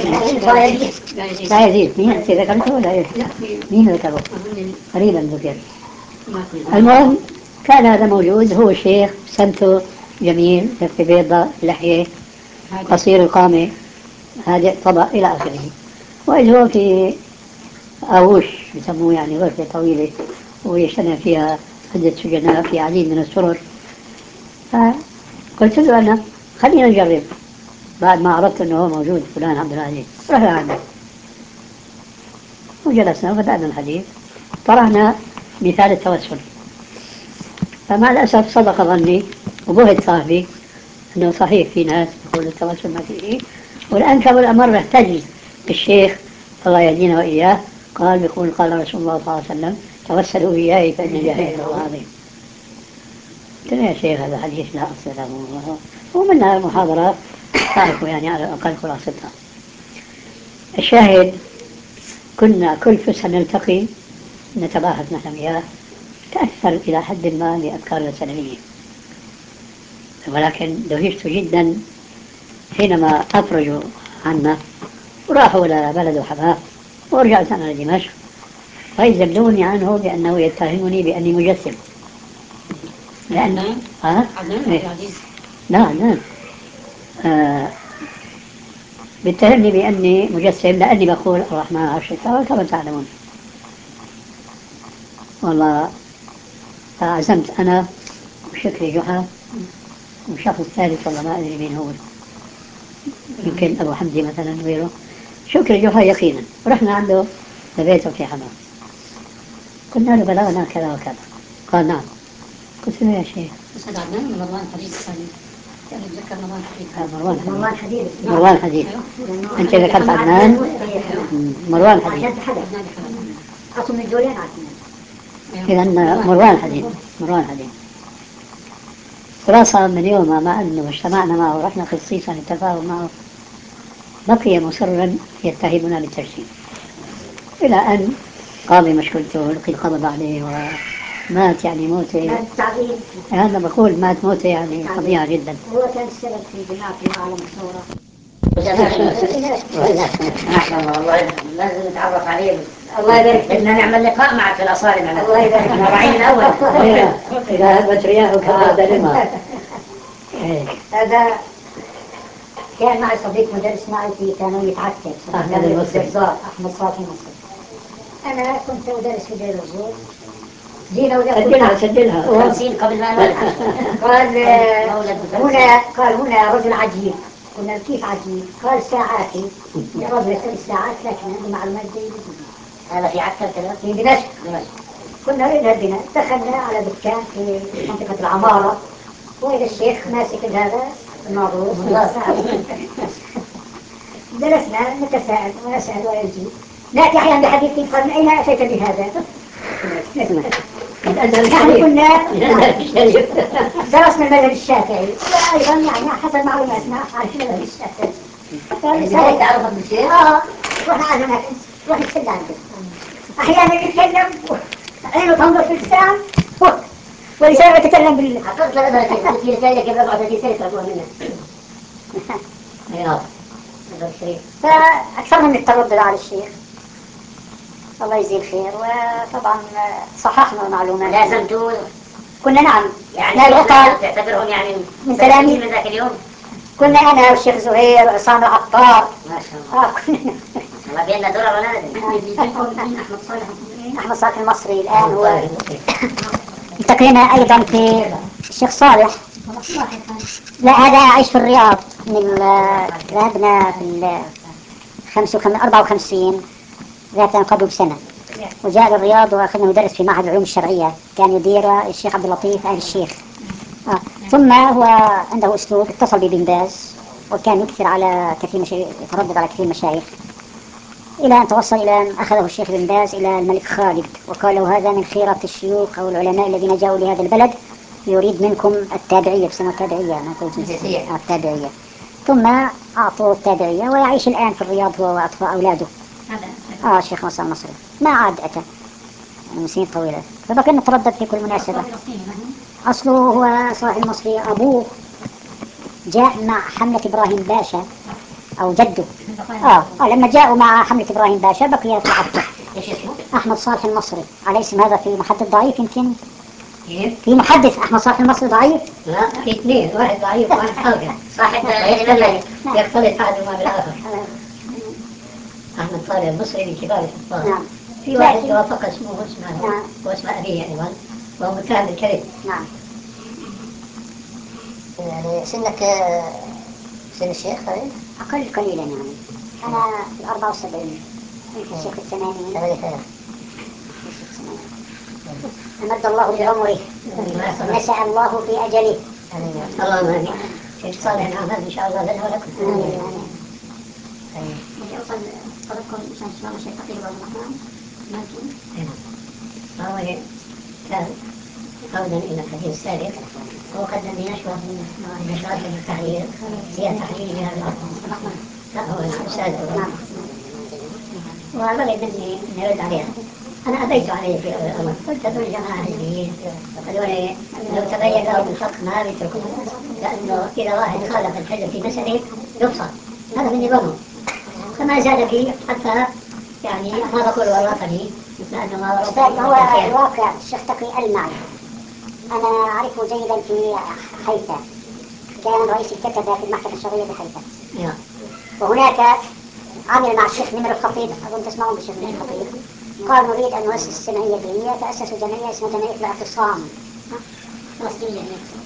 لا يزيد. مين أنت ذكرته ولا إيه؟ مين ذكره؟ قريبا ذكر. المهم كان هذا موجود، هو شيخ سمته جميل، لفة بيضاء، لحية، قصير القامة، هادئ طبع إلى آخره. وإذ هو في آووش بسموه، يعني غرفة طويلة ويجتمع فيها عدة سجناء في عديد من السرر. فقلت له أنا خلينا نجرب. بعد ما عرفت أنه هو موجود فلان عبد العزيز رحنا عنده وجلسنا وبدأنا الحديث، طرحنا مثال التوسل. فمع الأسف صدق ظني وبهت صاحبي أنه صحيح في ناس يقول التوسل ما فيه، والأنكر والأمر احتج الشيخ الله يهدينا وإياه، قال بيقول قال رسول الله صلى الله عليه وسلم: توسلوا بإياي فإن جاهي الله عظيم. قلت له يا شيخ هذا حديث لا أصل له، ومنها محاضرات تعرفوا يعني على الأقل خلاصتها. الشاهد كنا كل فسحة نلتقي نتباحث نحن وياه، تأثر إلى حد ما لأفكار السلفية، ولكن دهشت جدا حينما أخرجوا عنا وراحوا إلى بلد وحماه، ورجعت أنا لدمشق فيزلوني عنه بأنه يتهمني بأني مجسم. لأن ها؟ إيه؟ لا لا آه بيتهمني بأني مجسم لأني بقول الرحمن على العرش استوى كما تعلمون. والله فعزمت أنا وشكري جحا وشخص ثالث والله ما أدري مين هو، يمكن أبو حمدي مثلا غيره، شكري جحا يقينا. رحنا عنده لبيته في حمام، قلنا له بلغنا كذا وكذا. قال نعم. قلت له يا شيخ أستاذ عدنان من مروان حديد الثاني، يعني أتذكر مروان حديد. مروان حديد مروان حديد أنت ذكرت عدنان. مروان حديد أصل من الدولين عدنان. إذا مروان حديد مروان حديد خلاصة من يوم ما أنه اجتمعنا معه ورحنا خصيصا التفاهم معه، بقي مصرا يتهمنا بالتجسيم إلى أن قاضي مشكلته ولقي القبض عليه ومات يعني موته. أنا بقول مات موته يعني فظيعة جدا. هو كان السبب في دماغ في عالم الثورة. والله لازم نتعرف عليه. الله يبارك بدنا نعمل لقاء معك في الأصالة. الله يبارك فيك. الرعيل الأول. إذا هبت رياحك هذا لما هذا كان معي صديق مدرس معي في ثانوية عكا، أحمد الجزار، أحمد صافي مصر. أنا كنت أدرس في دير الزور جينا ولا سجلها سجلها ونسين قبل ما نلحق. قال هنا قال هنا رجل عجيب. قلنا كيف عجيب؟ قال ساعاتي يا رجل يسأل الساعات لكن عنده معلومات جيدة. هذا في عكا كذا في دمشق. كنا نذهب بنا دخلنا على دكان في منطقة العمارة وإذا الشيخ ماسك هذا المعروف جلسنا نتساءل ونسأل ويجيب نأتي أحيانا بحديث قال من أين أتيت بهذا؟ نحن كنا درسنا المذهب الشافعي وأيضا يعني حسب معلوماتنا عارفين المذهب الشافعي. يعني تعرف بالشيء؟ آه رحنا على هناك رحنا نتكلم عنه أحيانا يتكلم عينه تنظر في اللسان ولسانه يتكلم بال حققت لنا في رسالة كيف أربعة وثلاثين سنة تعرفوها منها. أي فأكثرنا من التردد على الشيخ الله يجزيه الخير وطبعا صححنا معلومات. لازمتوا كنا نعم يعني العطال تعتبرهم يعني من تلاميذ من ذاك اليوم. كنا أنا والشيخ زهير وعصام العطار. ما شاء الله. آه كنا والله بيننا دورة ونادم. أحمد صالح أحمد صالح المصري الآن هو التقينا أيضا في الشيخ صالح. لا هذا أعيش في الرياض من ذهبنا في الخمس وخم... أربعة وخمسين ذات قبل بسنة وجاء للرياض وأخذنا مدرس في معهد العلوم الشرعية كان يدير الشيخ عبد اللطيف آل الشيخ. آه. ثم هو عنده أسلوب اتصل بابن باز وكان يكثر على كثير مشايخ يتردد على كثير مشايخ إلى أن توصل إلى أن أخذه الشيخ بن باز إلى الملك خالد وقال له هذا من خيرة الشيوخ أو العلماء الذين جاءوا لهذا البلد يريد منكم التابعية بسمة التابعية أنا التابعية ثم أعطوه التابعية ويعيش الآن في الرياض هو وأطفال أولاده. آه الشيخ مصر المصري ما عاد أتى من سنين طويلة فبقى نتردد في كل مناسبة. أصله هو صلاح المصري أبوه جاء مع حملة إبراهيم باشا أو جده. آه. آه لما جاءوا مع حملة إبراهيم باشا بقي في عبده. إيش اسمه؟ أحمد صالح المصري على اسم هذا في محدث ضعيف يمكن. في محدث أحمد صالح المصري ضعيف؟ لا في اثنين واحد ضعيف وواحد حاجة صاحب الإمام يختلط أحدهما بالآخر. أحمد صالح المصري من كبار الحفاظ. نعم. في واحد وافق اسمه واسمه نعم. واسم أبيه أيضا وهو متهم بالكذب. نعم. يعني سنك سن الشيخ طيب؟ أقل قليلا يعني أنا في الأربعة والسبعين يمكن الشيخ الثمانين. أمد الله بعمره نسأ الله في أجله. اللهم آمين. شيخ صالح الأعمال إن شاء الله لنا ولكم. آمين آمين. يوصل طريقكم مشان شلون الشيخ تقي عبد الرحمن ممكن. فهو كان قولا إلى الحديث السابق وقدم بنشوة من نشرات التحرير هي تحرير جهة الأرض. لا هو الأستاذ وبغي مني أن يرد عليها. أنا أبيت عليه في أول الأمر قلت له الجماعة الجديد هذول لو تبين لهم الحق ما بيتركوه لأنه إذا واحد خالف الحجة في مسألة يفصل هذا من نظامهم فما زال فيه حتى يعني ما بقول والله قليل لأنه ما أستاذ هو الواقع الشيخ تقي المعي أنا أعرفه جيدا في حيفا كان رئيس الكتبة في المحكمة الشرعية بحيفا. وهناك عمل مع الشيخ نمر الخطيب أظن تسمعون بالشيخ نمر الخطيب قال نريد أن نؤسس جمعية دينية فأسسوا جمعية اسمها جمعية الاعتصام فلسطينية.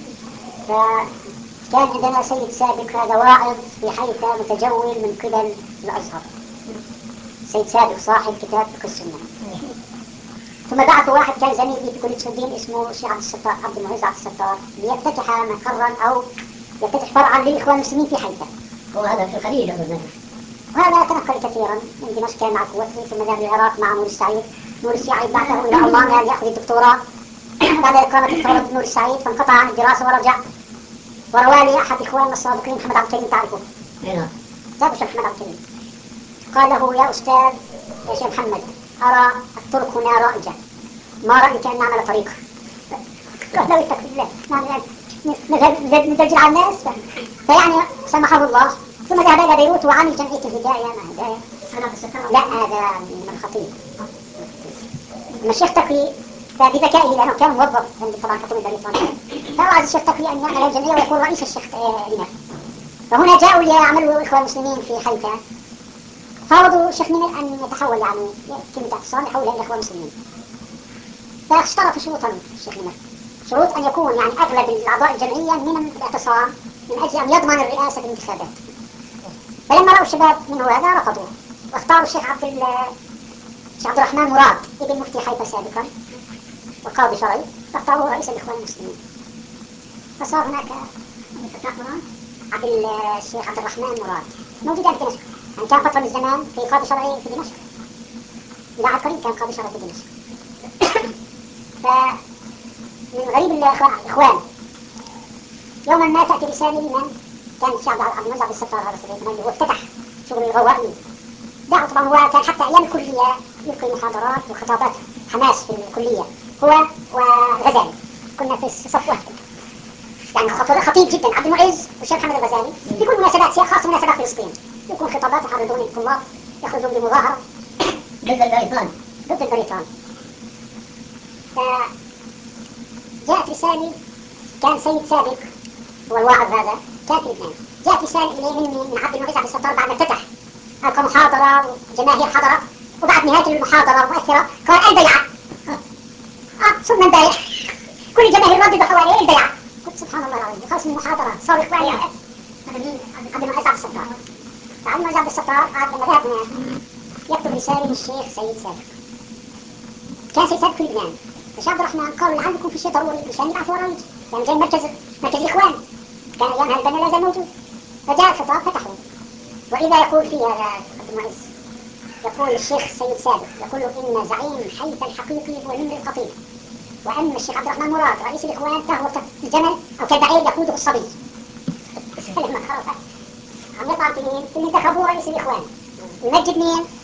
فكان عندنا سيد سابق هذا واعظ في حيفا متجول من قبل الأزهر سيد سابق صاحب كتاب فقه السنة. ثم بعثوا واحد كان زميلي في كلية الدين اسمه الشيخ عبد الستار عبد المعز عبد الستار ليفتتح مقرا أو يفتتح فرعا للإخوان المسلمين في حيفا. وهذا في الخليج أظن. وهذا تنقل كثيرا من دمشق كان مع كويتي ثم ذهب للعراق مع نور السعيد. نور السعيد بعثه إلى ألمانيا ليأخذ الدكتوراه بعد إقامة الدكتوراه نور السعيد فانقطع عن الدراسة ورجع وروالي أحد إخواننا السابقين محمد عبد الكريم تعرفه؟ نعم. ذاك الشيخ محمد عبد الكريم قال له يا أستاذ يا شيخ محمد أرى الطرق هنا رائجة ما رأيك أن نعمل طريقة؟ قال له اتق الله نعمل ندجل على الناس فيعني سمحه الله ثم ذهب إلى بيروت وعمل جمعية الهداية ما هداية لا هذا من الخطيب من الشيخ تقي فبذكائه لأنه كان موظف عند طبعا حكومة بريطانيا فأراد الشيخ تقي أن يعمل الجمعية ويكون رئيس الشيخ هنا. فهنا جاءوا ليعملوا إخوان المسلمين في حيفا فاوضوا الشيخ نمر أن يتحول يعني كلمة اعتصام يحولها إلى إخوان المسلمين فاشترطوا شروطا الشيخ نمر، شروط أن يكون يعني أغلب الأعضاء الجمعية من الاعتصام من أجل أن يضمن الرئاسة في الانتخابات. فلما رأوا الشباب منه هذا رفضوه، واختاروا الشيخ عبد الشيخ عبد الرحمن مراد ابن مفتي حيفا سابقا وقاضي شرعي، فاختاروه رئيس الإخوان المسلمين. فصار هناك عبد الشيخ عبد الرحمن مراد موجود في دمشق، يعني كان فترة من الزمان في قاضي شرعي في دمشق، إلى عهد قريب كان قاضي شرعي في دمشق. فمن غريب الإخوان يوما ما تأتي رسالة لمن كان الشيخ عبد المنعم عبد الستار هذا صديقنا اللي هو افتتح شغل الغوائي. دعوا طبعا هو كان حتى أيام الكلية يلقي محاضرات وخطابات حماس في الكلية، هو وغزالي كنا في صف واحد، يعني خطيب جدا عبد المعز والشيخ محمد الغزالي في كل مناسبات خاصة مناسبات فلسطين يكون خطابات يحرضون الطلاب يخرجون بمظاهرة ضد البريطان ضد البريطان. فجاءت رسالة، كان سيد سابق هو الواعظ هذا كان في لبنان، جاءت رسالة إليه مني من عبد المعز عبد الستار بعد ما افتتح ألقى محاضرة وجماهير حضرت، وبعد نهاية المحاضرة المؤثرة قال البيعة. اه صرنا نبايع، كل الجماهير رددوا حواليه البيعة. قلت سبحان الله العظيم، خلص من المحاضرة صار إخواني عبد المعز عبد الستار. فعبد المعز عبد الستار بعد لما ذهب هناك يكتب رسالة للشيخ سيد سابق، كان سيد سابق في لبنان. فالشيخ عبد الرحمن قال لعل يكون في شيء ضروري مشان يبعث ورا، يعني جاي مركز مركز الإخوان كان أيامها البنا لا زال موجود. فجاء الخطاب فتحوه، وإذا يقول في هذا عبد المعز يقول الشيخ سيد سابق يقول إن زعيم حيفا الحقيقي هو نمر القطيع، وأما الشيخ عبد الرحمن مراد رئيس الإخوان فهو كالجمل أو كالبعير يقوده الصبي. عم يطعن في مين؟ في اللي انتخبوه رئيس الإخوان. يمجد مين؟